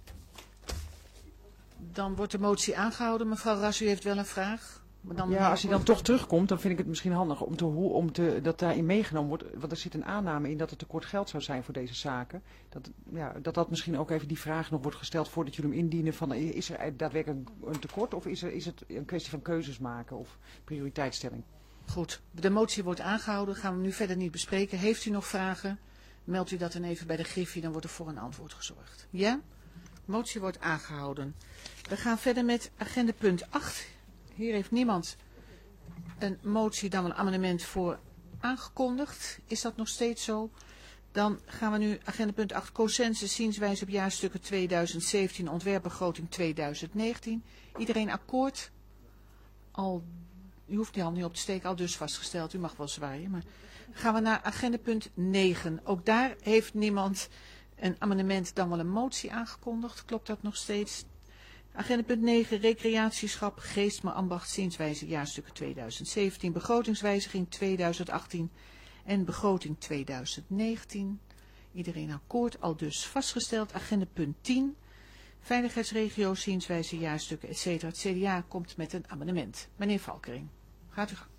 Dan wordt de motie aangehouden. Mevrouw Ras, u heeft wel een vraag. Maar dan ja, als hij dan toch terugkomt, dan vind ik het misschien handig om te, om te, dat daarin meegenomen wordt. Want er zit een aanname in dat er tekort geld zou zijn voor deze zaken. Dat, ja, dat dat misschien ook even die vraag nog wordt gesteld voordat jullie hem indienen. Van, is er daadwerkelijk een, een tekort of is, er, is het een kwestie van keuzes maken of prioriteitsstelling? Goed, de motie wordt aangehouden. Gaan we nu verder niet bespreken. Heeft u nog vragen? Meldt u dat dan even bij de Griffie, dan wordt er voor een antwoord gezorgd. Ja? Motie wordt aangehouden. We gaan verder met agenda punt acht. Hier heeft niemand een motie dan een amendement voor aangekondigd. Is dat nog steeds zo? Dan gaan we nu agenda punt acht, consensus zienswijze op jaarstukken tweeduizend zeventien, ontwerpbegroting tweeduizend negentien. Iedereen akkoord? Al, u hoeft die hand niet op te steken, al dus vastgesteld. U mag wel zwaaien. Maar gaan we naar agenda punt negen. Ook daar heeft niemand een amendement dan wel een motie aangekondigd. Klopt dat nog steeds? Agenda punt negen, recreatieschap, geest, maar ambacht, zienswijze, jaarstukken tweeduizend zeventien, begrotingswijziging tweeduizend achttien en begroting tweeduizend negentien. Iedereen akkoord, al dus vastgesteld. Agenda punt tien, veiligheidsregio, zienswijze, jaarstukken, et cetera. Het C D A komt met een amendement. Meneer Valkering, gaat u gang.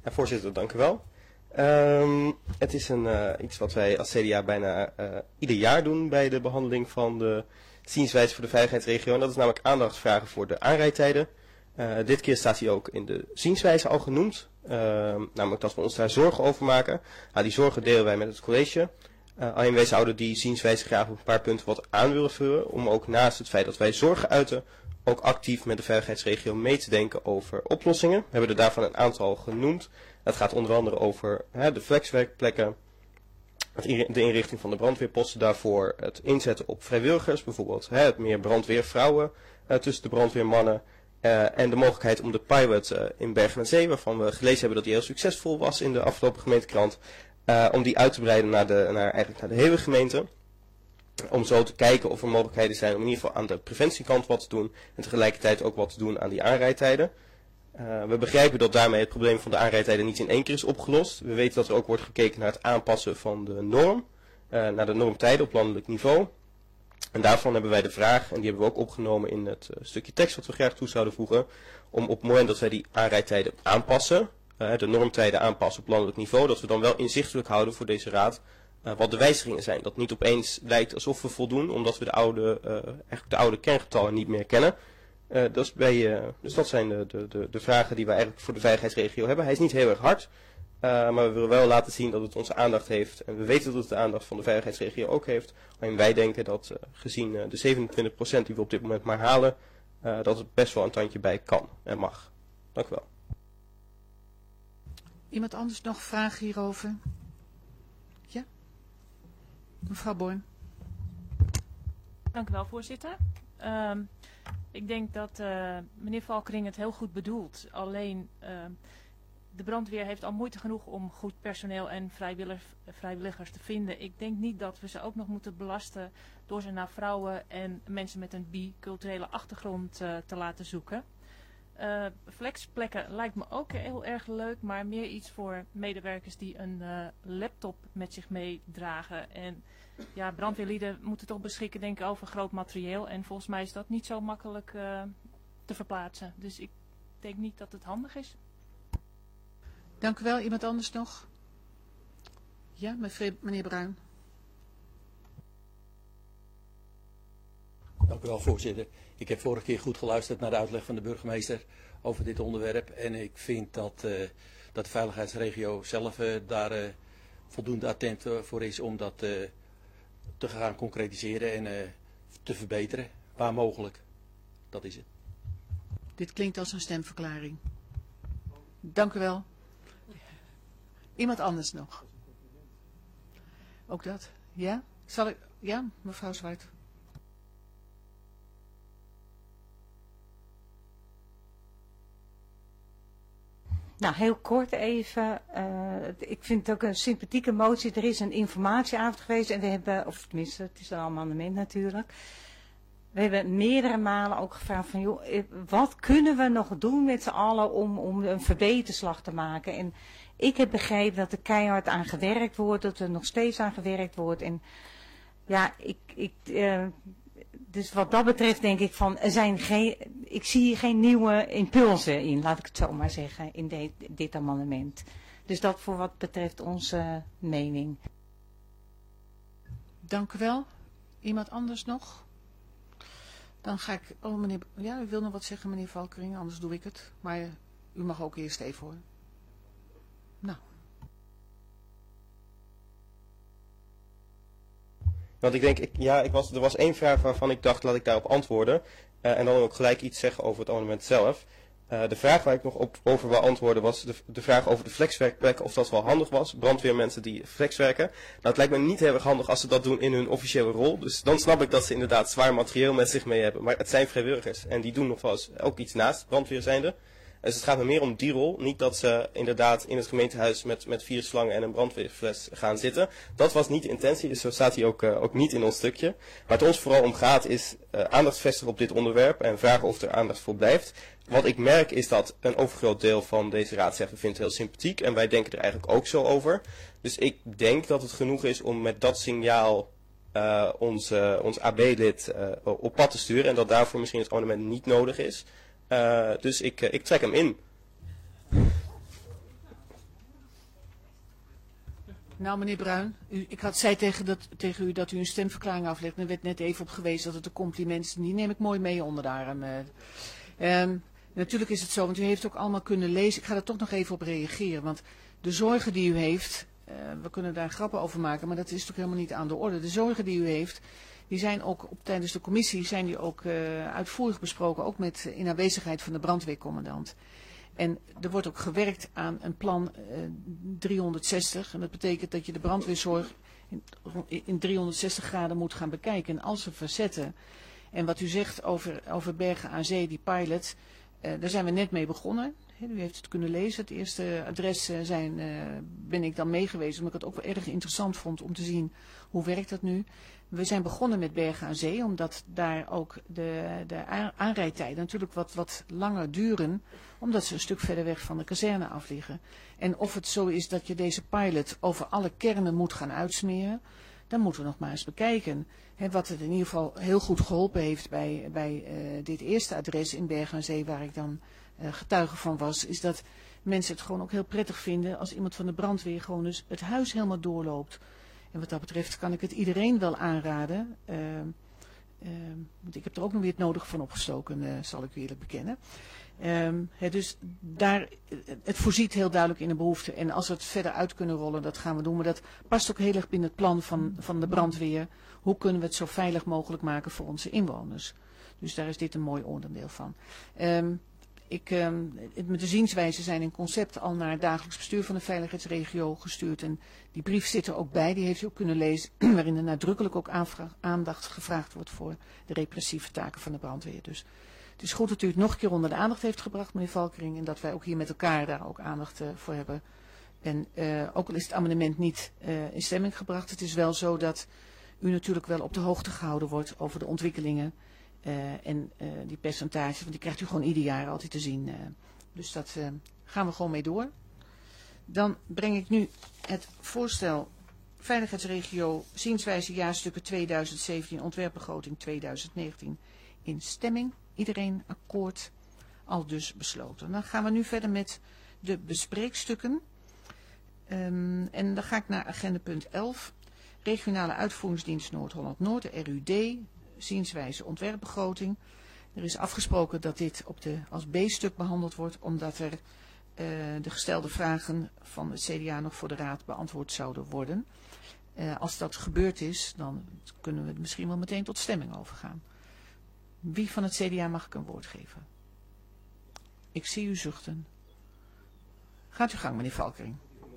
Ja, voorzitter, dank u wel. Um, het is een, uh, iets wat wij als C D A bijna uh, ieder jaar doen bij de behandeling van de zienswijze voor de veiligheidsregio. En dat is namelijk aandacht vragen voor de aanrijdtijden. Uh, dit keer staat hij ook in de zienswijze al genoemd. Uh, namelijk dat we ons daar zorgen over maken. Nou, die zorgen delen wij met het college. Uh, alleen wij zouden die zienswijze graag op een paar punten wat aan willen vullen. Om ook naast het feit dat wij zorgen uiten, ook actief met de veiligheidsregio mee te denken over oplossingen. We hebben er daarvan een aantal genoemd. Het gaat onder andere over hè, de flexwerkplekken, het in, de inrichting van de brandweerposten daarvoor, het inzetten op vrijwilligers, bijvoorbeeld hè, het meer brandweervrouwen uh, tussen de brandweermannen. Uh, en de mogelijkheid om de pilot uh, in Bergen en Zee, waarvan we gelezen hebben dat die heel succesvol was in de afgelopen gemeentekrant, uh, om die uit te breiden naar de, naar, eigenlijk naar de hele gemeente. Om zo te kijken of er mogelijkheden zijn om in ieder geval aan de preventiekant wat te doen en tegelijkertijd ook wat te doen aan die aanrijdtijden. Uh, we begrijpen dat daarmee het probleem van de aanrijdtijden niet in één keer is opgelost. We weten dat er ook wordt gekeken naar het aanpassen van de norm, uh, naar de normtijden op landelijk niveau. En daarvan hebben wij de vraag, en die hebben we ook opgenomen in het uh, stukje tekst wat we graag toe zouden voegen, om op het moment dat wij die aanrijdtijden aanpassen, uh, de normtijden aanpassen op landelijk niveau, dat we dan wel inzichtelijk houden voor deze raad uh, wat de wijzigingen zijn. Dat niet opeens lijkt alsof we voldoen, omdat we de oude, uh, eigenlijk de oude kerngetallen niet meer kennen. Uh, dat is bij, uh, dus dat zijn de, de, de, de vragen die wij eigenlijk voor de veiligheidsregio hebben. Hij is niet heel erg hard, uh, maar we willen wel laten zien dat het onze aandacht heeft. En we weten dat het de aandacht van de veiligheidsregio ook heeft. Alleen wij denken dat uh, gezien uh, de zevenentwintig procent die we op dit moment maar halen, uh, dat het best wel een tandje bij kan en mag. Dank u wel. Iemand anders nog vragen hierover? Ja? Mevrouw Born. Dank u wel, voorzitter. Um, ik denk dat uh, meneer Valkering het heel goed bedoelt. Alleen uh, de brandweer heeft al moeite genoeg om goed personeel en vrijwilligers, vrijwilligers te vinden. Ik denk niet dat we ze ook nog moeten belasten door ze naar vrouwen en mensen met een biculturele achtergrond uh, te laten zoeken. Uh, flexplekken lijkt me ook heel erg leuk, maar meer iets voor medewerkers die een uh, laptop met zich meedragen. En ja, brandweerlieden moeten toch beschikken denk ik over groot materieel. En volgens mij is dat niet zo makkelijk uh, te verplaatsen. Dus ik denk niet dat het handig is. Dank u wel. Iemand anders nog? Ja, meneer Bruin. Dank u wel, voorzitter. Ik heb vorige keer goed geluisterd naar de uitleg van de burgemeester over dit onderwerp. En ik vind dat, uh, dat de veiligheidsregio zelf uh, daar uh, voldoende attent uh, voor is om dat uh, te gaan concretiseren en uh, te verbeteren, waar mogelijk. Dat is het. Dit klinkt als een stemverklaring. Dank u wel. Iemand anders nog? Ook dat? Ja? Zal ik? Ja, mevrouw Zwart. Nou, heel kort even. Uh, ik vind het ook een sympathieke motie. Er is een informatieavond geweest en we hebben, of tenminste, het is een amendement natuurlijk. We hebben meerdere malen ook gevraagd van, joh, wat kunnen we nog doen met z'n allen om, om een verbeterslag te maken? En ik heb begrepen dat er keihard aan gewerkt wordt, dat er nog steeds aan gewerkt wordt. En ja, ik, ik, uh, dus wat dat betreft denk ik van, er zijn geen, ik zie hier geen nieuwe impulsen in, laat ik het zo maar zeggen, in de, dit amendement. Dus dat voor wat betreft onze mening. Dank u wel. Iemand anders nog? Dan ga ik, oh meneer, ja, u wil nog wat zeggen meneer Valkering, anders doe ik het. Maar u mag ook eerst even hoor. Nou. Want ik denk, ik, ja, ik was, er was één vraag waarvan ik dacht, laat ik daarop antwoorden. Uh, en dan ook gelijk iets zeggen over het amendement zelf. Uh, de vraag waar ik nog op, over wil antwoorden was de, de vraag over de flexwerkplekken, of dat wel handig was. Brandweermensen die flexwerken. Nou, het lijkt me niet heel erg handig als ze dat doen in hun officiële rol. Dus dan snap ik dat ze inderdaad zwaar materieel met zich mee hebben. Maar het zijn vrijwilligers en die doen nog wel eens ook iets naast brandweer zijnde. Dus het gaat me meer om die rol. Niet dat ze inderdaad in het gemeentehuis met, met vier slangen en een brandweerfles gaan zitten. Dat was niet de intentie, dus zo staat hij ook, uh, ook niet in ons stukje. Waar het ons vooral om gaat is uh, aandacht vestigen op dit onderwerp en vragen of er aandacht voor blijft. Wat ik merk is dat een overgroot deel van deze raad zegt, we vinden het heel sympathiek en wij denken er eigenlijk ook zo over. Dus ik denk dat het genoeg is om met dat signaal uh, ons, uh, ons A B-lid uh, op pad te sturen en dat daarvoor misschien het amendement niet nodig is. Uh, dus ik, uh, ik trek hem in. Nou, meneer Bruin, u, ik had, zei tegen, dat, tegen u dat u een stemverklaring aflegt. En er werd net even op gewezen dat het een compliment is. Die neem ik mooi mee onder de arm. Uh, um, natuurlijk is het zo, want u heeft ook allemaal kunnen lezen. Ik ga er toch nog even op reageren. Want de zorgen die u heeft, uh, we kunnen daar grappen over maken, maar dat is toch helemaal niet aan de orde. De zorgen die u heeft, die zijn ook op, tijdens de commissie zijn die ook uh, uitvoerig besproken. Ook met, in aanwezigheid van de brandweercommandant. En er wordt ook gewerkt aan een plan uh, driehonderdzestig. En dat betekent dat je de brandweerzorg in, in driehonderdzestig graden moet gaan bekijken. En als ze verzetten. En wat u zegt over, over Bergen aan Zee, die pilot. Uh, daar zijn we net mee begonnen. He, u heeft het kunnen lezen. Het eerste adres uh, zijn, uh, ben ik dan mee geweest. Omdat ik het ook wel erg interessant vond om te zien hoe werkt dat nu. We zijn begonnen met Bergen aan Zee, omdat daar ook de, de aanrijdtijden natuurlijk wat, wat langer duren, omdat ze een stuk verder weg van de kazerne af liggen. En of het zo is dat je deze pilot over alle kernen moet gaan uitsmeren, dan moeten we nog maar eens bekijken. He, wat het in ieder geval heel goed geholpen heeft bij, bij uh, dit eerste adres in Bergen aan Zee, waar ik dan uh, getuige van was, is dat mensen het gewoon ook heel prettig vinden als iemand van de brandweer gewoon dus het huis helemaal doorloopt. En wat dat betreft kan ik het iedereen wel aanraden. Uh, uh, want ik heb er ook nog weer het nodige van opgestoken, uh, zal ik u eerlijk bekennen. Um, he, dus daar, het voorziet heel duidelijk in een behoefte. En als we het verder uit kunnen rollen, dat gaan we doen. Maar dat past ook heel erg binnen het plan van, van de brandweer. Hoe kunnen we het zo veilig mogelijk maken voor onze inwoners? Dus daar is dit een mooi onderdeel van. Um, Ik, uh, met de zienswijzen zijn in concept al naar het dagelijks bestuur van de veiligheidsregio gestuurd. En die brief zit er ook bij, die heeft u ook kunnen lezen, waarin er nadrukkelijk ook aandacht gevraagd wordt voor de repressieve taken van de brandweer. Dus het is goed dat u het nog een keer onder de aandacht heeft gebracht, meneer Valkering, en dat wij ook hier met elkaar daar ook aandacht uh, voor hebben. En uh, ook al is het amendement niet uh, in stemming gebracht, het is wel zo dat u natuurlijk wel op de hoogte gehouden wordt over de ontwikkelingen. Uh, en uh, die percentages, want die krijgt u gewoon ieder jaar altijd te zien. Uh, dus dat uh, gaan we gewoon mee door. Dan breng ik nu het voorstel Veiligheidsregio zienswijze jaarstukken tweeduizend zeventien ontwerpbegroting tweeduizend negentien in stemming. Iedereen akkoord, al dus besloten. Dan gaan we nu verder met de bespreekstukken. Um, en dan ga ik naar agenda punt elf. Regionale uitvoeringsdienst Noord-Holland-Noord, de R U D. Zienswijze ontwerpbegroting. Er is afgesproken dat dit op de, als B-stuk behandeld wordt, omdat er uh, de gestelde vragen van het C D A nog voor de Raad beantwoord zouden worden. Uh, als dat gebeurd is, dan kunnen we misschien wel meteen tot stemming overgaan. Wie van het C D A mag ik een woord geven? Ik zie u zuchten. Gaat uw gang, meneer Valkering.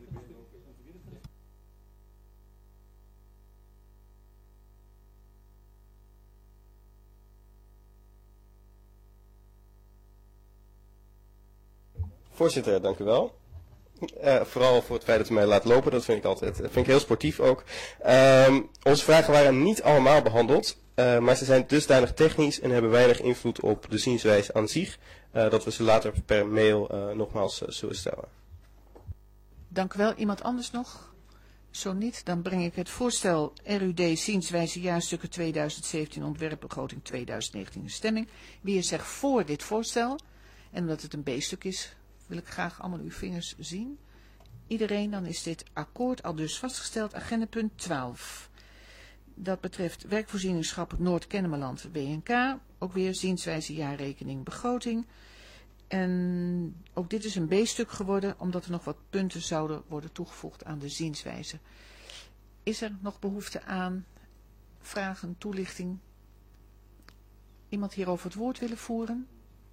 Voorzitter, dank u wel. Uh, vooral voor het feit dat u mij laat lopen, dat vind ik altijd dat vind ik heel sportief ook. Uh, onze vragen waren niet allemaal behandeld, uh, maar ze zijn dusdanig technisch en hebben weinig invloed op de zienswijze aan zich, uh, dat we ze later per mail uh, nogmaals uh, zullen stellen. Dank u wel. Iemand anders nog? Zo niet, dan breng ik het voorstel R U D zienswijze jaarstukken tweeduizend zeventien ontwerpbegroting tweeduizend negentien in stemming. Wie is zich voor dit voorstel? En omdat het een B-stuk is, wil ik graag allemaal uw vingers zien. Iedereen, dan is dit akkoord al dus vastgesteld. Agenda punt twaalf. Dat betreft werkvoorzieningschap Noord-Kennemerland B N K. Ook weer zienswijze jaarrekening begroting. En ook dit is een B-stuk geworden, omdat er nog wat punten zouden worden toegevoegd aan de zienswijze. Is er nog behoefte aan vragen, toelichting? Iemand hierover het woord willen voeren?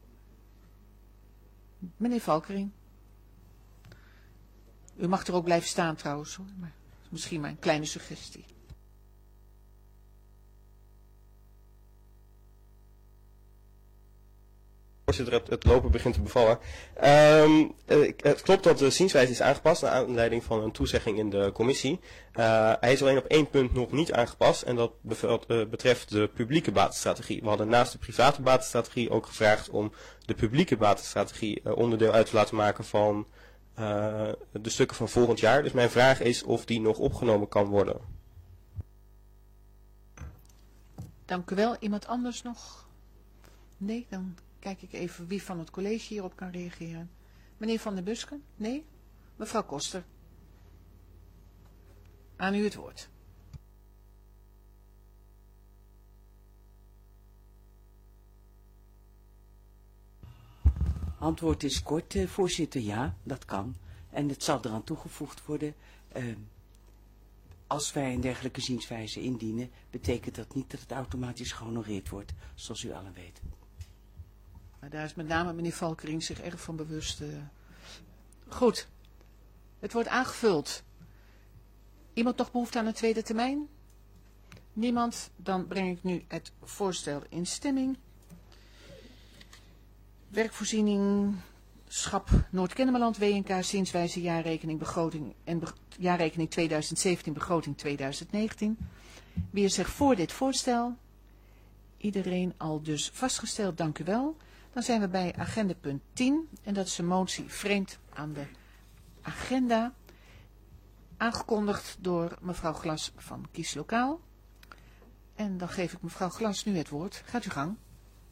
Meneer Valkering. U mag er ook blijven staan trouwens hoor, maar misschien maar een kleine suggestie. Voorzitter, het, het lopen begint te bevallen. Um, het klopt dat de zienswijze is aangepast naar aanleiding van een toezegging in de commissie. Uh, hij is alleen op één punt nog niet aangepast en dat betreft de publieke batenstrategie. We hadden naast de private batenstrategie ook gevraagd om de publieke batenstrategie uh, onderdeel uit te laten maken van uh, de stukken van volgend jaar. Dus mijn vraag is of die nog opgenomen kan worden. Dank u wel. Iemand anders nog? Nee, dan kijk ik even wie van het college hierop kan reageren. Meneer Van der Busken? Nee? Mevrouw Koster? aan u het woord. Antwoord is kort, uh, voorzitter, ja, dat kan. En het zal eraan toegevoegd worden. Uh, als wij een dergelijke zienswijze indienen, betekent dat niet dat het automatisch gehonoreerd wordt, zoals u allen weten. Maar daar is met name meneer Valkering zich erg van bewust. Uh... Goed. Het wordt aangevuld. Iemand nog behoefte aan een tweede termijn? Niemand? Dan breng ik nu het voorstel in stemming. Werkvoorzieningschap Noord-Kennemerland, W N K, zienswijze, jaarrekening, begroting en be jaarrekening tweeduizend zeventien, begroting tweeduizend negentien. Wie is zich voor dit voorstel? Iedereen al dus vastgesteld, dank u wel. Dan zijn we bij agenda punt tien en dat is een motie vreemd aan de agenda. Aangekondigd door mevrouw Glas van Kieslokaal. En dan geef ik mevrouw Glas nu het woord. Gaat uw gang.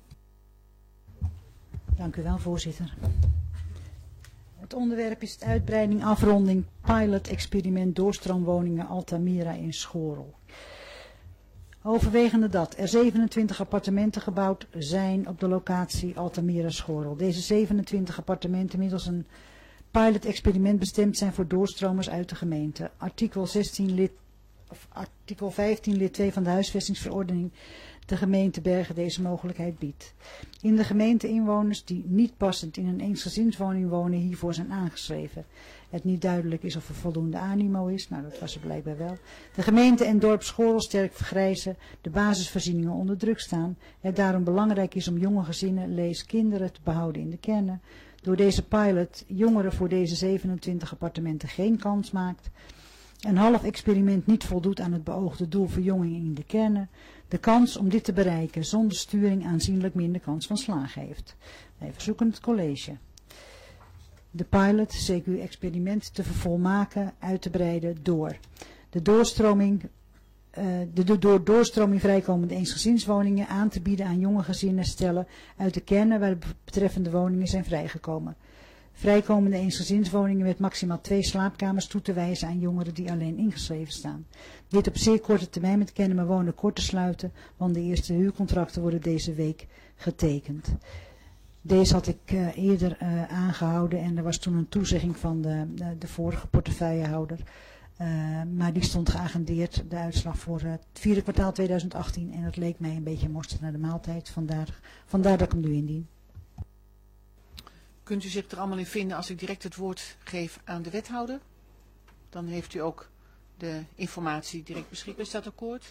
Dank u wel, voorzitter. Het onderwerp is het uitbreiding, afronding, pilot, experiment, doorstroomwoningen Altamira in Schorel. Overwegende dat er zevenentwintig appartementen gebouwd zijn op de locatie Altamira Schorel. Deze zevenentwintig appartementen middels een pilot-experiment bestemd zijn voor doorstromers uit de gemeente. Artikel, zestien lid, of artikel vijftien lid twee van de huisvestingsverordening de gemeente Bergen deze mogelijkheid biedt. In de gemeente inwoners die niet passend in een eensgezinswoning wonen hiervoor zijn aangeschreven. Het niet duidelijk is of er voldoende animo is, nou dat was er blijkbaar wel. De gemeente en dorp Schorel sterk vergrijzen, de basisvoorzieningen onder druk staan. Het daarom belangrijk is om jonge gezinnen, lees kinderen, te behouden in de kernen. Door deze pilot jongeren voor deze zevenentwintig appartementen geen kans maakt. Een half experiment niet voldoet aan het beoogde doel verjonging in de kernen. De kans om dit te bereiken zonder sturing aanzienlijk minder kans van slagen heeft. Wij verzoeken het college de pilot C Q experiment te vervolmaken, uit te breiden door de doorstroming, uh, de, de door doorstroming vrijkomende eensgezinswoningen aan te bieden aan jonge gezinnen stellen uit de kernen waar de betreffende woningen zijn vrijgekomen. Vrijkomende eensgezinswoningen met maximaal twee slaapkamers toe te wijzen aan jongeren die alleen ingeschreven staan. Dit op zeer korte termijn met Kennemer Wonen kort te sluiten, want de eerste huurcontracten worden deze week getekend. Deze had ik uh, eerder uh, aangehouden en er was toen een toezegging van de, de, de vorige portefeuillehouder. Uh, maar die stond geagendeerd, de uitslag voor uh, het vierde kwartaal tweeduizend achttien. En dat leek mij een beetje mosterd naar de maaltijd, vandaar, vandaar dat ik hem nu indien. Kunt u zich er allemaal in vinden als ik direct het woord geef aan de wethouder? Dan heeft u ook de informatie direct beschikbaar. Is dat akkoord?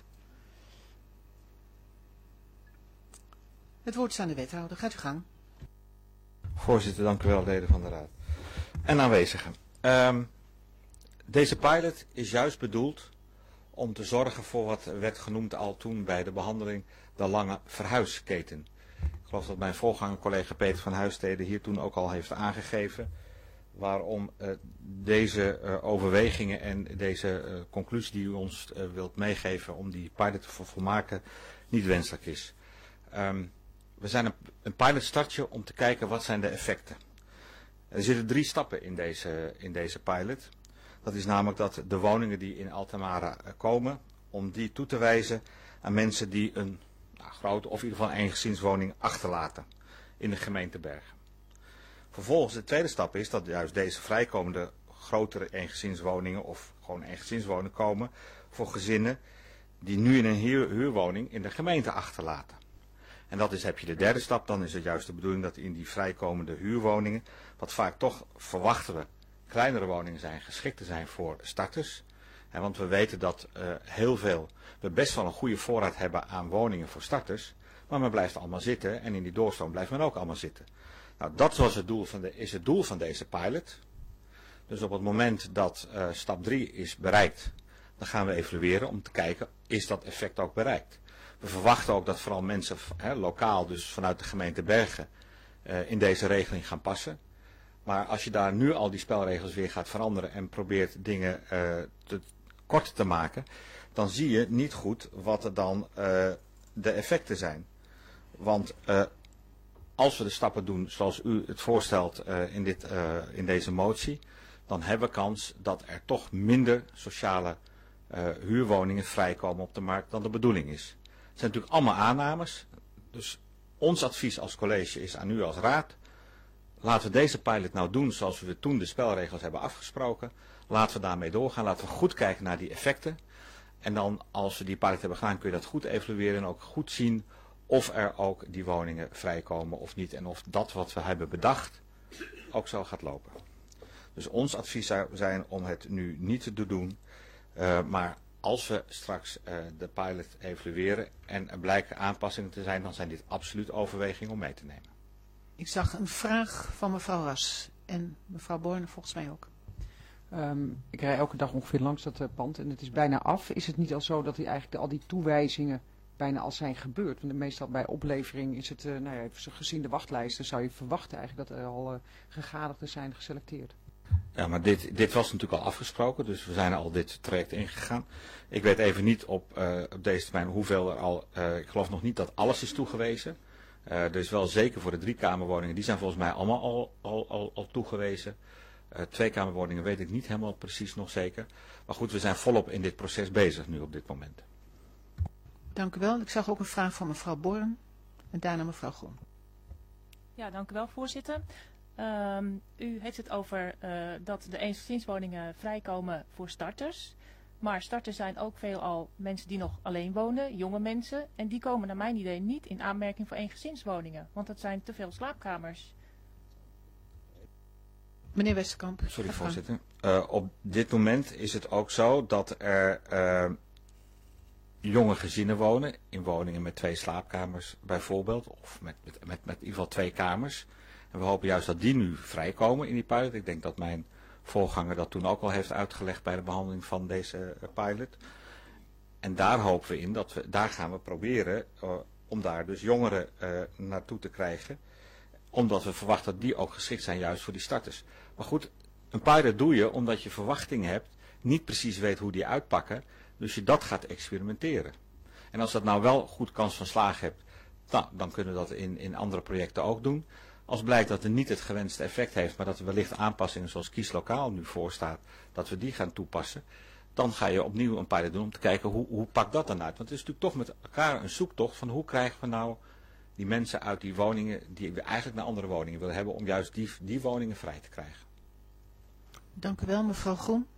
Het woord is aan de wethouder. Gaat u gang. Voorzitter, dank u wel, leden van de raad. En aanwezigen. Um, deze pilot is juist bedoeld om te zorgen voor wat werd genoemd al toen bij de behandeling de lange verhuisketen. Ik geloof dat mijn voorganger collega Peter van Huistede hier toen ook al heeft aangegeven waarom uh, deze uh, overwegingen en deze uh, conclusie die u ons uh, wilt meegeven om die pilot te volmaken niet wenselijk is. Um, we zijn een, een pilotstartje om te kijken wat zijn de effecten. Er zitten drie stappen in deze, in deze pilot. Dat is namelijk dat de woningen die in Altamira uh, komen, om die toe te wijzen aan mensen die een nou, grote of in ieder geval een eengezinswoning achterlaten in de gemeente Bergen. Vervolgens de tweede stap is dat juist deze vrijkomende grotere eengezinswoningen of gewoon eengezinswoningen komen voor gezinnen die nu in een huur, huurwoning in de gemeente achterlaten. En dat is, heb je de derde stap, dan is het juist de bedoeling dat in die vrijkomende huurwoningen, wat vaak toch verwachten we, kleinere woningen zijn, geschikt te zijn voor starters. En want we weten dat uh, heel veel, we best wel een goede voorraad hebben aan woningen voor starters, maar men blijft allemaal zitten en in die doorstroom blijft men ook allemaal zitten. Nou, dat was het doel van de, is het doel van deze pilot. Dus op het moment dat uh, stap drie is bereikt, dan gaan we evalueren om te kijken, is dat effect ook bereikt. We verwachten ook dat vooral mensen hè, lokaal, dus vanuit de gemeente Bergen, uh, in deze regeling gaan passen. Maar als je daar nu al die spelregels weer gaat veranderen en probeert dingen uh, te, kort te maken, dan zie je niet goed wat er dan uh, de effecten zijn. Want uh, als we de stappen doen zoals u het voorstelt uh, in, dit, uh, in deze motie, dan hebben we kans dat er toch minder sociale uh, huurwoningen vrijkomen op de markt dan de bedoeling is. Het zijn natuurlijk allemaal aannames. Dus ons advies als college is aan u als raad. Laten we deze pilot nou doen zoals we toen de spelregels hebben afgesproken. Laten we daarmee doorgaan. Laten we goed kijken naar die effecten. En dan als we die pilot hebben gedaan kun je dat goed evalueren en ook goed zien of er ook die woningen vrijkomen of niet. En of dat wat we hebben bedacht ook zo gaat lopen. Dus ons advies zou zijn om het nu niet te doen. Uh, maar als we straks uh, de pilot evalueren en er blijken aanpassingen te zijn, dan zijn dit absoluut overwegingen om mee te nemen. Ik zag een vraag van mevrouw Ras en mevrouw Borne volgens mij ook. Um, ik rij elke dag ongeveer langs dat uh, pand en het is bijna af. Is het niet al zo dat die eigenlijk de, al die toewijzingen bijna al zijn gebeurd? Want meestal bij oplevering is het, uh, nou ja, gezien de wachtlijsten zou je verwachten eigenlijk dat er al uh, gegadigden zijn geselecteerd. Ja, maar dit, dit was natuurlijk al afgesproken, dus we zijn al dit traject ingegaan. Ik weet even niet op, uh, op deze termijn hoeveel er al, uh, ik geloof nog niet dat alles is toegewezen. Uh, dus wel zeker voor de driekamerwoningen, die zijn volgens mij allemaal al, al, al, al toegewezen. Uh, tweekamerwoningen weet ik niet helemaal precies nog zeker. Maar goed, we zijn volop in dit proces bezig nu op dit moment. Dank u wel. Ik zag ook een vraag van mevrouw Born en daarna mevrouw Groen. Ja, dank u wel, voorzitter. Um, u heeft het over uh, dat de eensgezinswoningen vrijkomen voor starters. Maar starters zijn ook veelal mensen die nog alleen wonen, jonge mensen. En die komen naar mijn idee niet in aanmerking voor eengezinswoningen. Want dat zijn te veel slaapkamers. Meneer Westerkamp. Sorry voorzitter. Uh, op dit moment is het ook zo dat er uh, jonge gezinnen wonen. In woningen met twee slaapkamers bijvoorbeeld. Of met, met, met, met in ieder geval twee kamers. En we hopen juist dat die nu vrijkomen in die pilot. Ik denk dat mijn voorganger dat toen ook al heeft uitgelegd bij de behandeling van deze uh, pilot. En daar hopen we in, dat we, daar gaan we proberen uh, om daar dus jongeren uh, naartoe te krijgen. Omdat we verwachten dat die ook geschikt zijn juist voor die starters. Maar goed, een pilot doe je omdat je verwachtingen hebt, niet precies weet hoe die uitpakken. Dus je dat gaat experimenteren. En als dat nou wel goed kans van slagen hebt, nou, dan kunnen we dat in, in andere projecten ook doen. Als blijkt dat het niet het gewenste effect heeft, maar dat er wellicht aanpassingen zoals kieslokaal nu voorstaat, dat we die gaan toepassen, dan ga je opnieuw een pilot doen om te kijken hoe, hoe pakt dat dan uit. Want het is natuurlijk toch met elkaar een zoektocht van hoe krijgen we nou die mensen uit die woningen die we eigenlijk naar andere woningen willen hebben, om juist die, die woningen vrij te krijgen. Dank u wel, mevrouw Groen.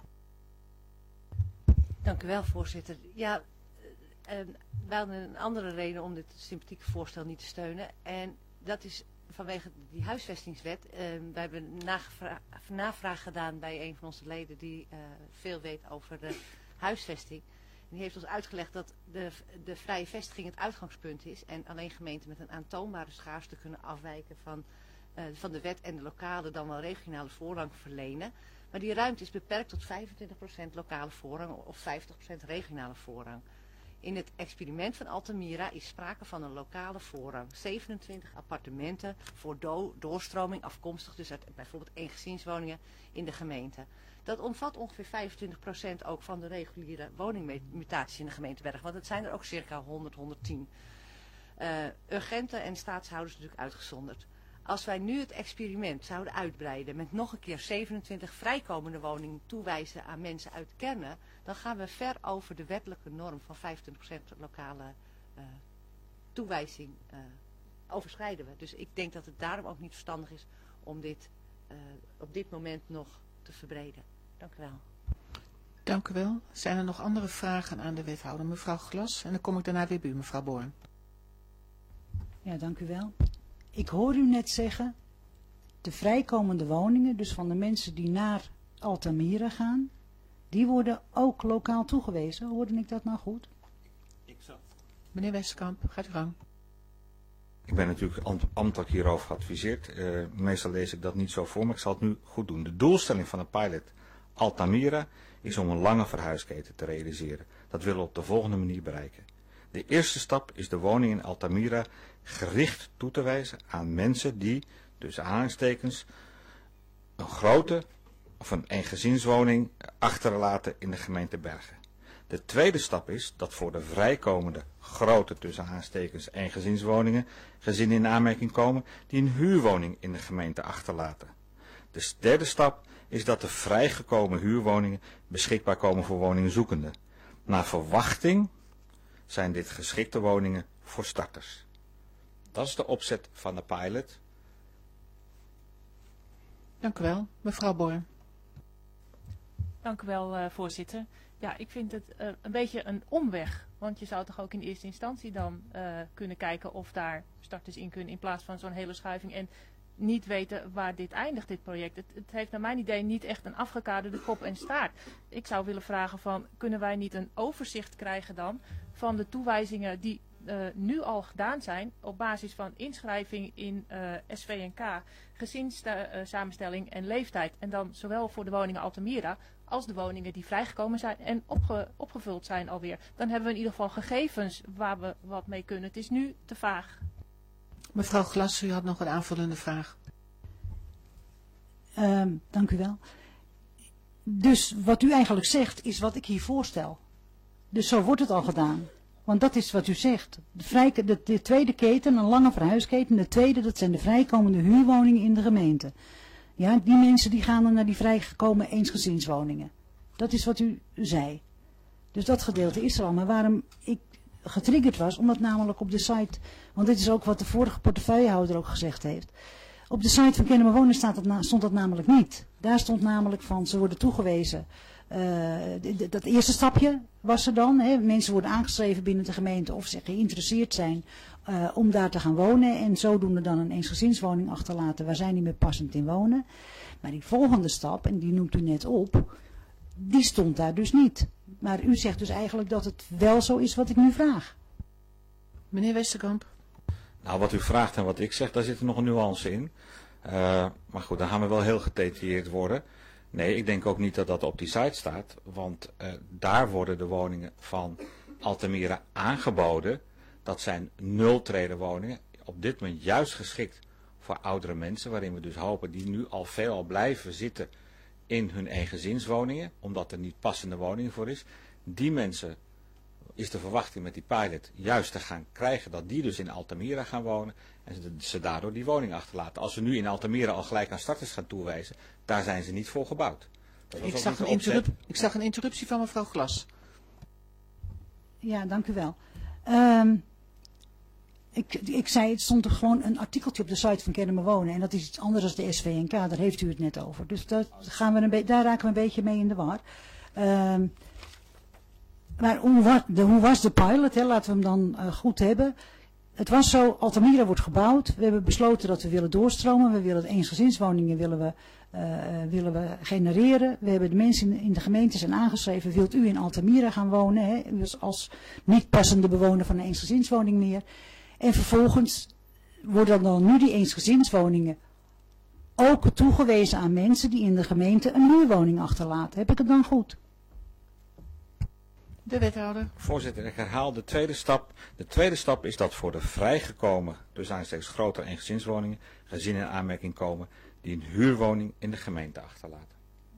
Dank u wel, voorzitter. Ja, uh, uh, wij hadden een andere reden om dit sympathieke voorstel niet te steunen. En dat is vanwege die huisvestingswet. Uh, wij hebben navraag gedaan bij een van onze leden die uh, veel weet over de huisvesting. En die heeft ons uitgelegd dat de, de vrije vestiging het uitgangspunt is. En alleen gemeenten met een aantoonbare schaarste kunnen afwijken van, uh, van de wet en de lokale dan wel regionale voorrang verlenen. Maar die ruimte is beperkt tot vijfentwintig procent lokale voorrang of vijftig procent regionale voorrang. In het experiment van Altamira is sprake van een lokale voorrang. zevenentwintig appartementen voor do doorstroming afkomstig dus uit bijvoorbeeld eengezinswoningen in de gemeente. Dat omvat ongeveer vijfentwintig procent ook van de reguliere woningmutaties in de gemeente Bergen. Want het zijn er ook circa honderd, honderdtien. Uh, urgenten en staatshouders natuurlijk uitgezonderd. Als wij nu het experiment zouden uitbreiden met nog een keer zevenentwintig vrijkomende woningen toewijzen aan mensen uit kernen, dan gaan we ver over de wettelijke norm van vijfentwintig procent lokale uh, toewijzing uh, overschrijden we. Dus ik denk dat het daarom ook niet verstandig is om dit uh, op dit moment nog te verbreden. Dank u wel. Dank u wel. Zijn er nog andere vragen aan de wethouder? Mevrouw Glas, en dan kom ik daarna weer bij u, mevrouw Born. Ja, dank u wel. Ik hoor u net zeggen, de vrijkomende woningen, dus van de mensen die naar Altamira gaan, die worden ook lokaal toegewezen. Hoorde ik dat nou goed? Ik zat. Meneer Westerkamp, gaat u gang. Ik ben natuurlijk ambtelijk hierover geadviseerd. Uh, meestal lees ik dat niet zo voor, maar ik zal het nu goed doen. De doelstelling van een pilot Altamira is om een lange verhuisketen te realiseren. Dat willen we op de volgende manier bereiken. De eerste stap is de woning in Altamira gericht toe te wijzen aan mensen die, tussen aanhalingstekens, een grote of een eengezinswoning achterlaten in de gemeente Bergen. De tweede stap is dat voor de vrijkomende grote, tussen aanhalingstekens, eengezinswoningen gezinnen in aanmerking komen die een huurwoning in de gemeente achterlaten. De derde stap is dat de vrijgekomen huurwoningen beschikbaar komen voor woningzoekenden. Naar verwachting zijn dit geschikte woningen voor starters. Dat is de opzet van de pilot. Dank u wel. Mevrouw Boer. Dank u wel, uh, voorzitter. Ja, ik vind het uh, een beetje een omweg. Want je zou toch ook in eerste instantie dan uh, kunnen kijken of daar starters in kunnen in plaats van zo'n hele schuiving. En niet weten waar dit eindigt, dit project. Het, het heeft naar mijn idee niet echt een afgekaderde kop en staart. Ik zou willen vragen van, kunnen wij niet een overzicht krijgen dan van de toewijzingen die uh, nu al gedaan zijn op basis van inschrijving in uh, S V N K, gezinssamenstelling en leeftijd. En dan zowel voor de woningen Altamira als de woningen die vrijgekomen zijn en opge, opgevuld zijn alweer. Dan hebben we in ieder geval gegevens waar we wat mee kunnen. Het is nu te vaag. Mevrouw Glas, u had nog een aanvullende vraag. Um, dank u wel. Dus wat u eigenlijk zegt is wat ik hier voorstel. Dus zo wordt het al gedaan. Want dat is wat u zegt. De, vrij, de, de tweede keten, een lange verhuisketen. De tweede, dat zijn de vrijkomende huurwoningen in de gemeente. Ja, die mensen die gaan dan naar die vrijgekomen eensgezinswoningen. Dat is wat u zei. Dus dat gedeelte is er al. Maar waarom ik getriggerd was, omdat namelijk op de site, want dit is ook wat de vorige portefeuillehouder ook gezegd heeft. Op de site van Kennemer Wonen staat dat na, stond dat namelijk niet. Daar stond namelijk van, ze worden toegewezen. Uh, dat eerste stapje was er dan. Hè. Mensen worden aangeschreven binnen de gemeente of ze geïnteresseerd zijn uh, om daar te gaan wonen. En zodoende dan een eensgezinswoning achterlaten waar zij niet meer passend in wonen. Maar die volgende stap, en die noemt u net op, die stond daar dus niet. Maar u zegt dus eigenlijk dat het wel zo is wat ik nu vraag. Meneer Westerkamp. Nou, wat u vraagt en wat ik zeg, daar zit er nog een nuance in. Uh, maar goed, dan gaan we wel heel gedetailleerd worden. Nee, ik denk ook niet dat dat op die site staat. Want uh, daar worden de woningen van Altamira aangeboden. Dat zijn nultreden woningen. Op dit moment juist geschikt voor oudere mensen. Waarin we dus hopen die nu al veelal blijven zitten in hun eengezinswoningen. Omdat er niet passende woningen voor is. Die mensen is de verwachting met die pilot juist te gaan krijgen dat die dus in Altamira gaan wonen. En ze, ze daardoor die woning achterlaten. Als we nu in Altamira al gelijk aan starters gaan toewijzen, daar zijn ze niet voor gebouwd. Ik zag, een interrup ik zag een interruptie van mevrouw Glas. Ja, dank u wel. Um, ik, ik zei, het stond er gewoon een artikeltje op de site van Kennemer Wonen. En dat is iets anders dan de S V N K, daar heeft u het net over. Dus dat gaan we een daar raken we een beetje mee in de war. Um, maar hoe was, de, hoe was de pilot? Hè? Laten we hem dan uh, goed hebben. Het was zo, Altamira wordt gebouwd. We hebben besloten dat we willen doorstromen. We willen eensgezinswoningen willen we, uh, willen we genereren. We hebben de mensen in, in de gemeente zijn aangeschreven. Wilt u in Altamira gaan wonen? Hè? U als, als niet passende bewoner van een eensgezinswoning meer. En vervolgens worden dan nu die eensgezinswoningen ook toegewezen aan mensen die in de gemeente een huurwoning achterlaten. Heb ik het dan goed? De wethouder. Voorzitter, ik herhaal de tweede stap. De tweede stap is dat voor de vrijgekomen, dus aanstekens grotere eengezinswoningen, gezinnen in aanmerking komen die een huurwoning in de gemeente achterlaten.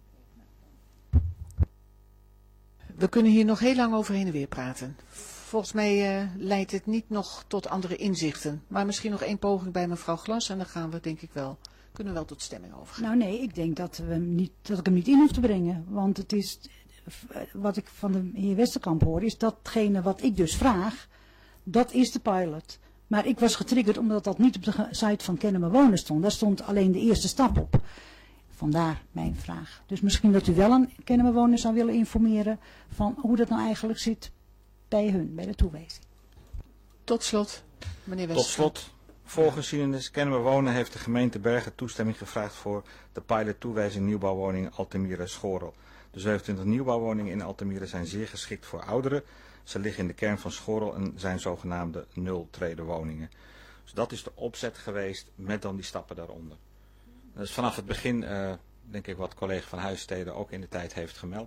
We kunnen hier nog heel lang over heen en weer praten. Volgens mij uh, leidt het niet nog tot andere inzichten. Maar misschien nog één poging bij mevrouw Glas en dan gaan we denk ik wel, kunnen we wel tot stemming overgaan. Nou nee, ik denk dat, we hem niet, dat ik hem niet in hoef te brengen. Want het is, wat ik van de heer Westerkamp hoor, is datgene wat ik dus vraag, dat is de pilot. Maar ik was getriggerd omdat dat niet op de site van Kennemer Wonen stond. Daar stond alleen de eerste stap op. Vandaar mijn vraag. Dus misschien dat u wel een Kennemer Wonen zou willen informeren van hoe dat nou eigenlijk zit bij hun, bij de toewijzing. Tot slot, meneer Westerkamp. Tot slot, volgens Kennemer Wonen heeft de gemeente Bergen toestemming gevraagd voor de pilot toewijzing nieuwbouwwoningen Altamira Schorel. De zevenentwintig nieuwbouwwoningen in Altamira zijn zeer geschikt voor ouderen. Ze liggen in de kern van Schorel en zijn zogenaamde nultreden woningen. Dus dat is de opzet geweest met dan die stappen daaronder. Dat is vanaf het begin, uh, denk ik, wat collega van Huissteden ook in de tijd heeft gemeld.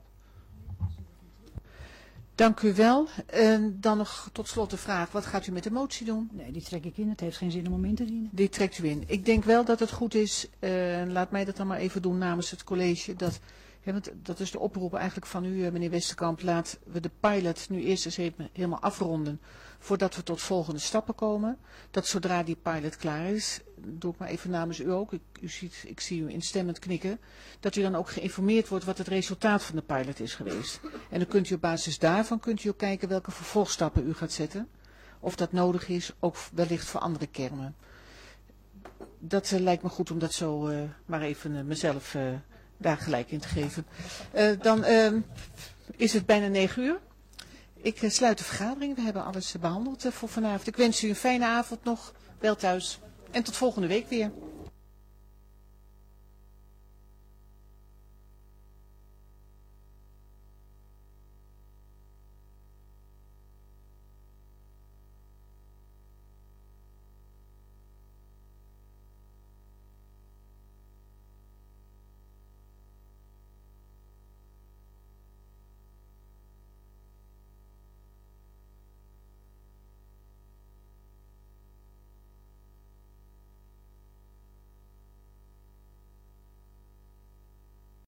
Dank u wel. Uh, dan nog tot slot de vraag, wat gaat u met de motie doen? Nee, die trek ik in. Het heeft geen zin om hem in te dienen. Die trekt u in. Ik denk wel dat het goed is, uh, laat mij dat dan maar even doen namens het college, dat... Ja, want dat is de oproep eigenlijk van u, meneer Westerkamp. Laten we de pilot nu eerst eens helemaal afronden voordat we tot volgende stappen komen. Dat zodra die pilot klaar is, doe ik maar even namens u ook, ik, u ziet, ik zie u instemmend knikken, dat u dan ook geïnformeerd wordt wat het resultaat van de pilot is geweest. En dan kunt u op basis daarvan kunt u ook kijken welke vervolgstappen u gaat zetten. Of dat nodig is, ook wellicht voor andere kernen. Dat uh, lijkt me goed om dat zo uh, maar even uh, mezelf uh, daar gelijk in te geven. Uh, dan uh, is het bijna negen uur. Ik uh, sluit de vergadering. We hebben alles uh, behandeld uh, voor vanavond. Ik wens u een fijne avond nog. Wel thuis. En tot volgende week weer.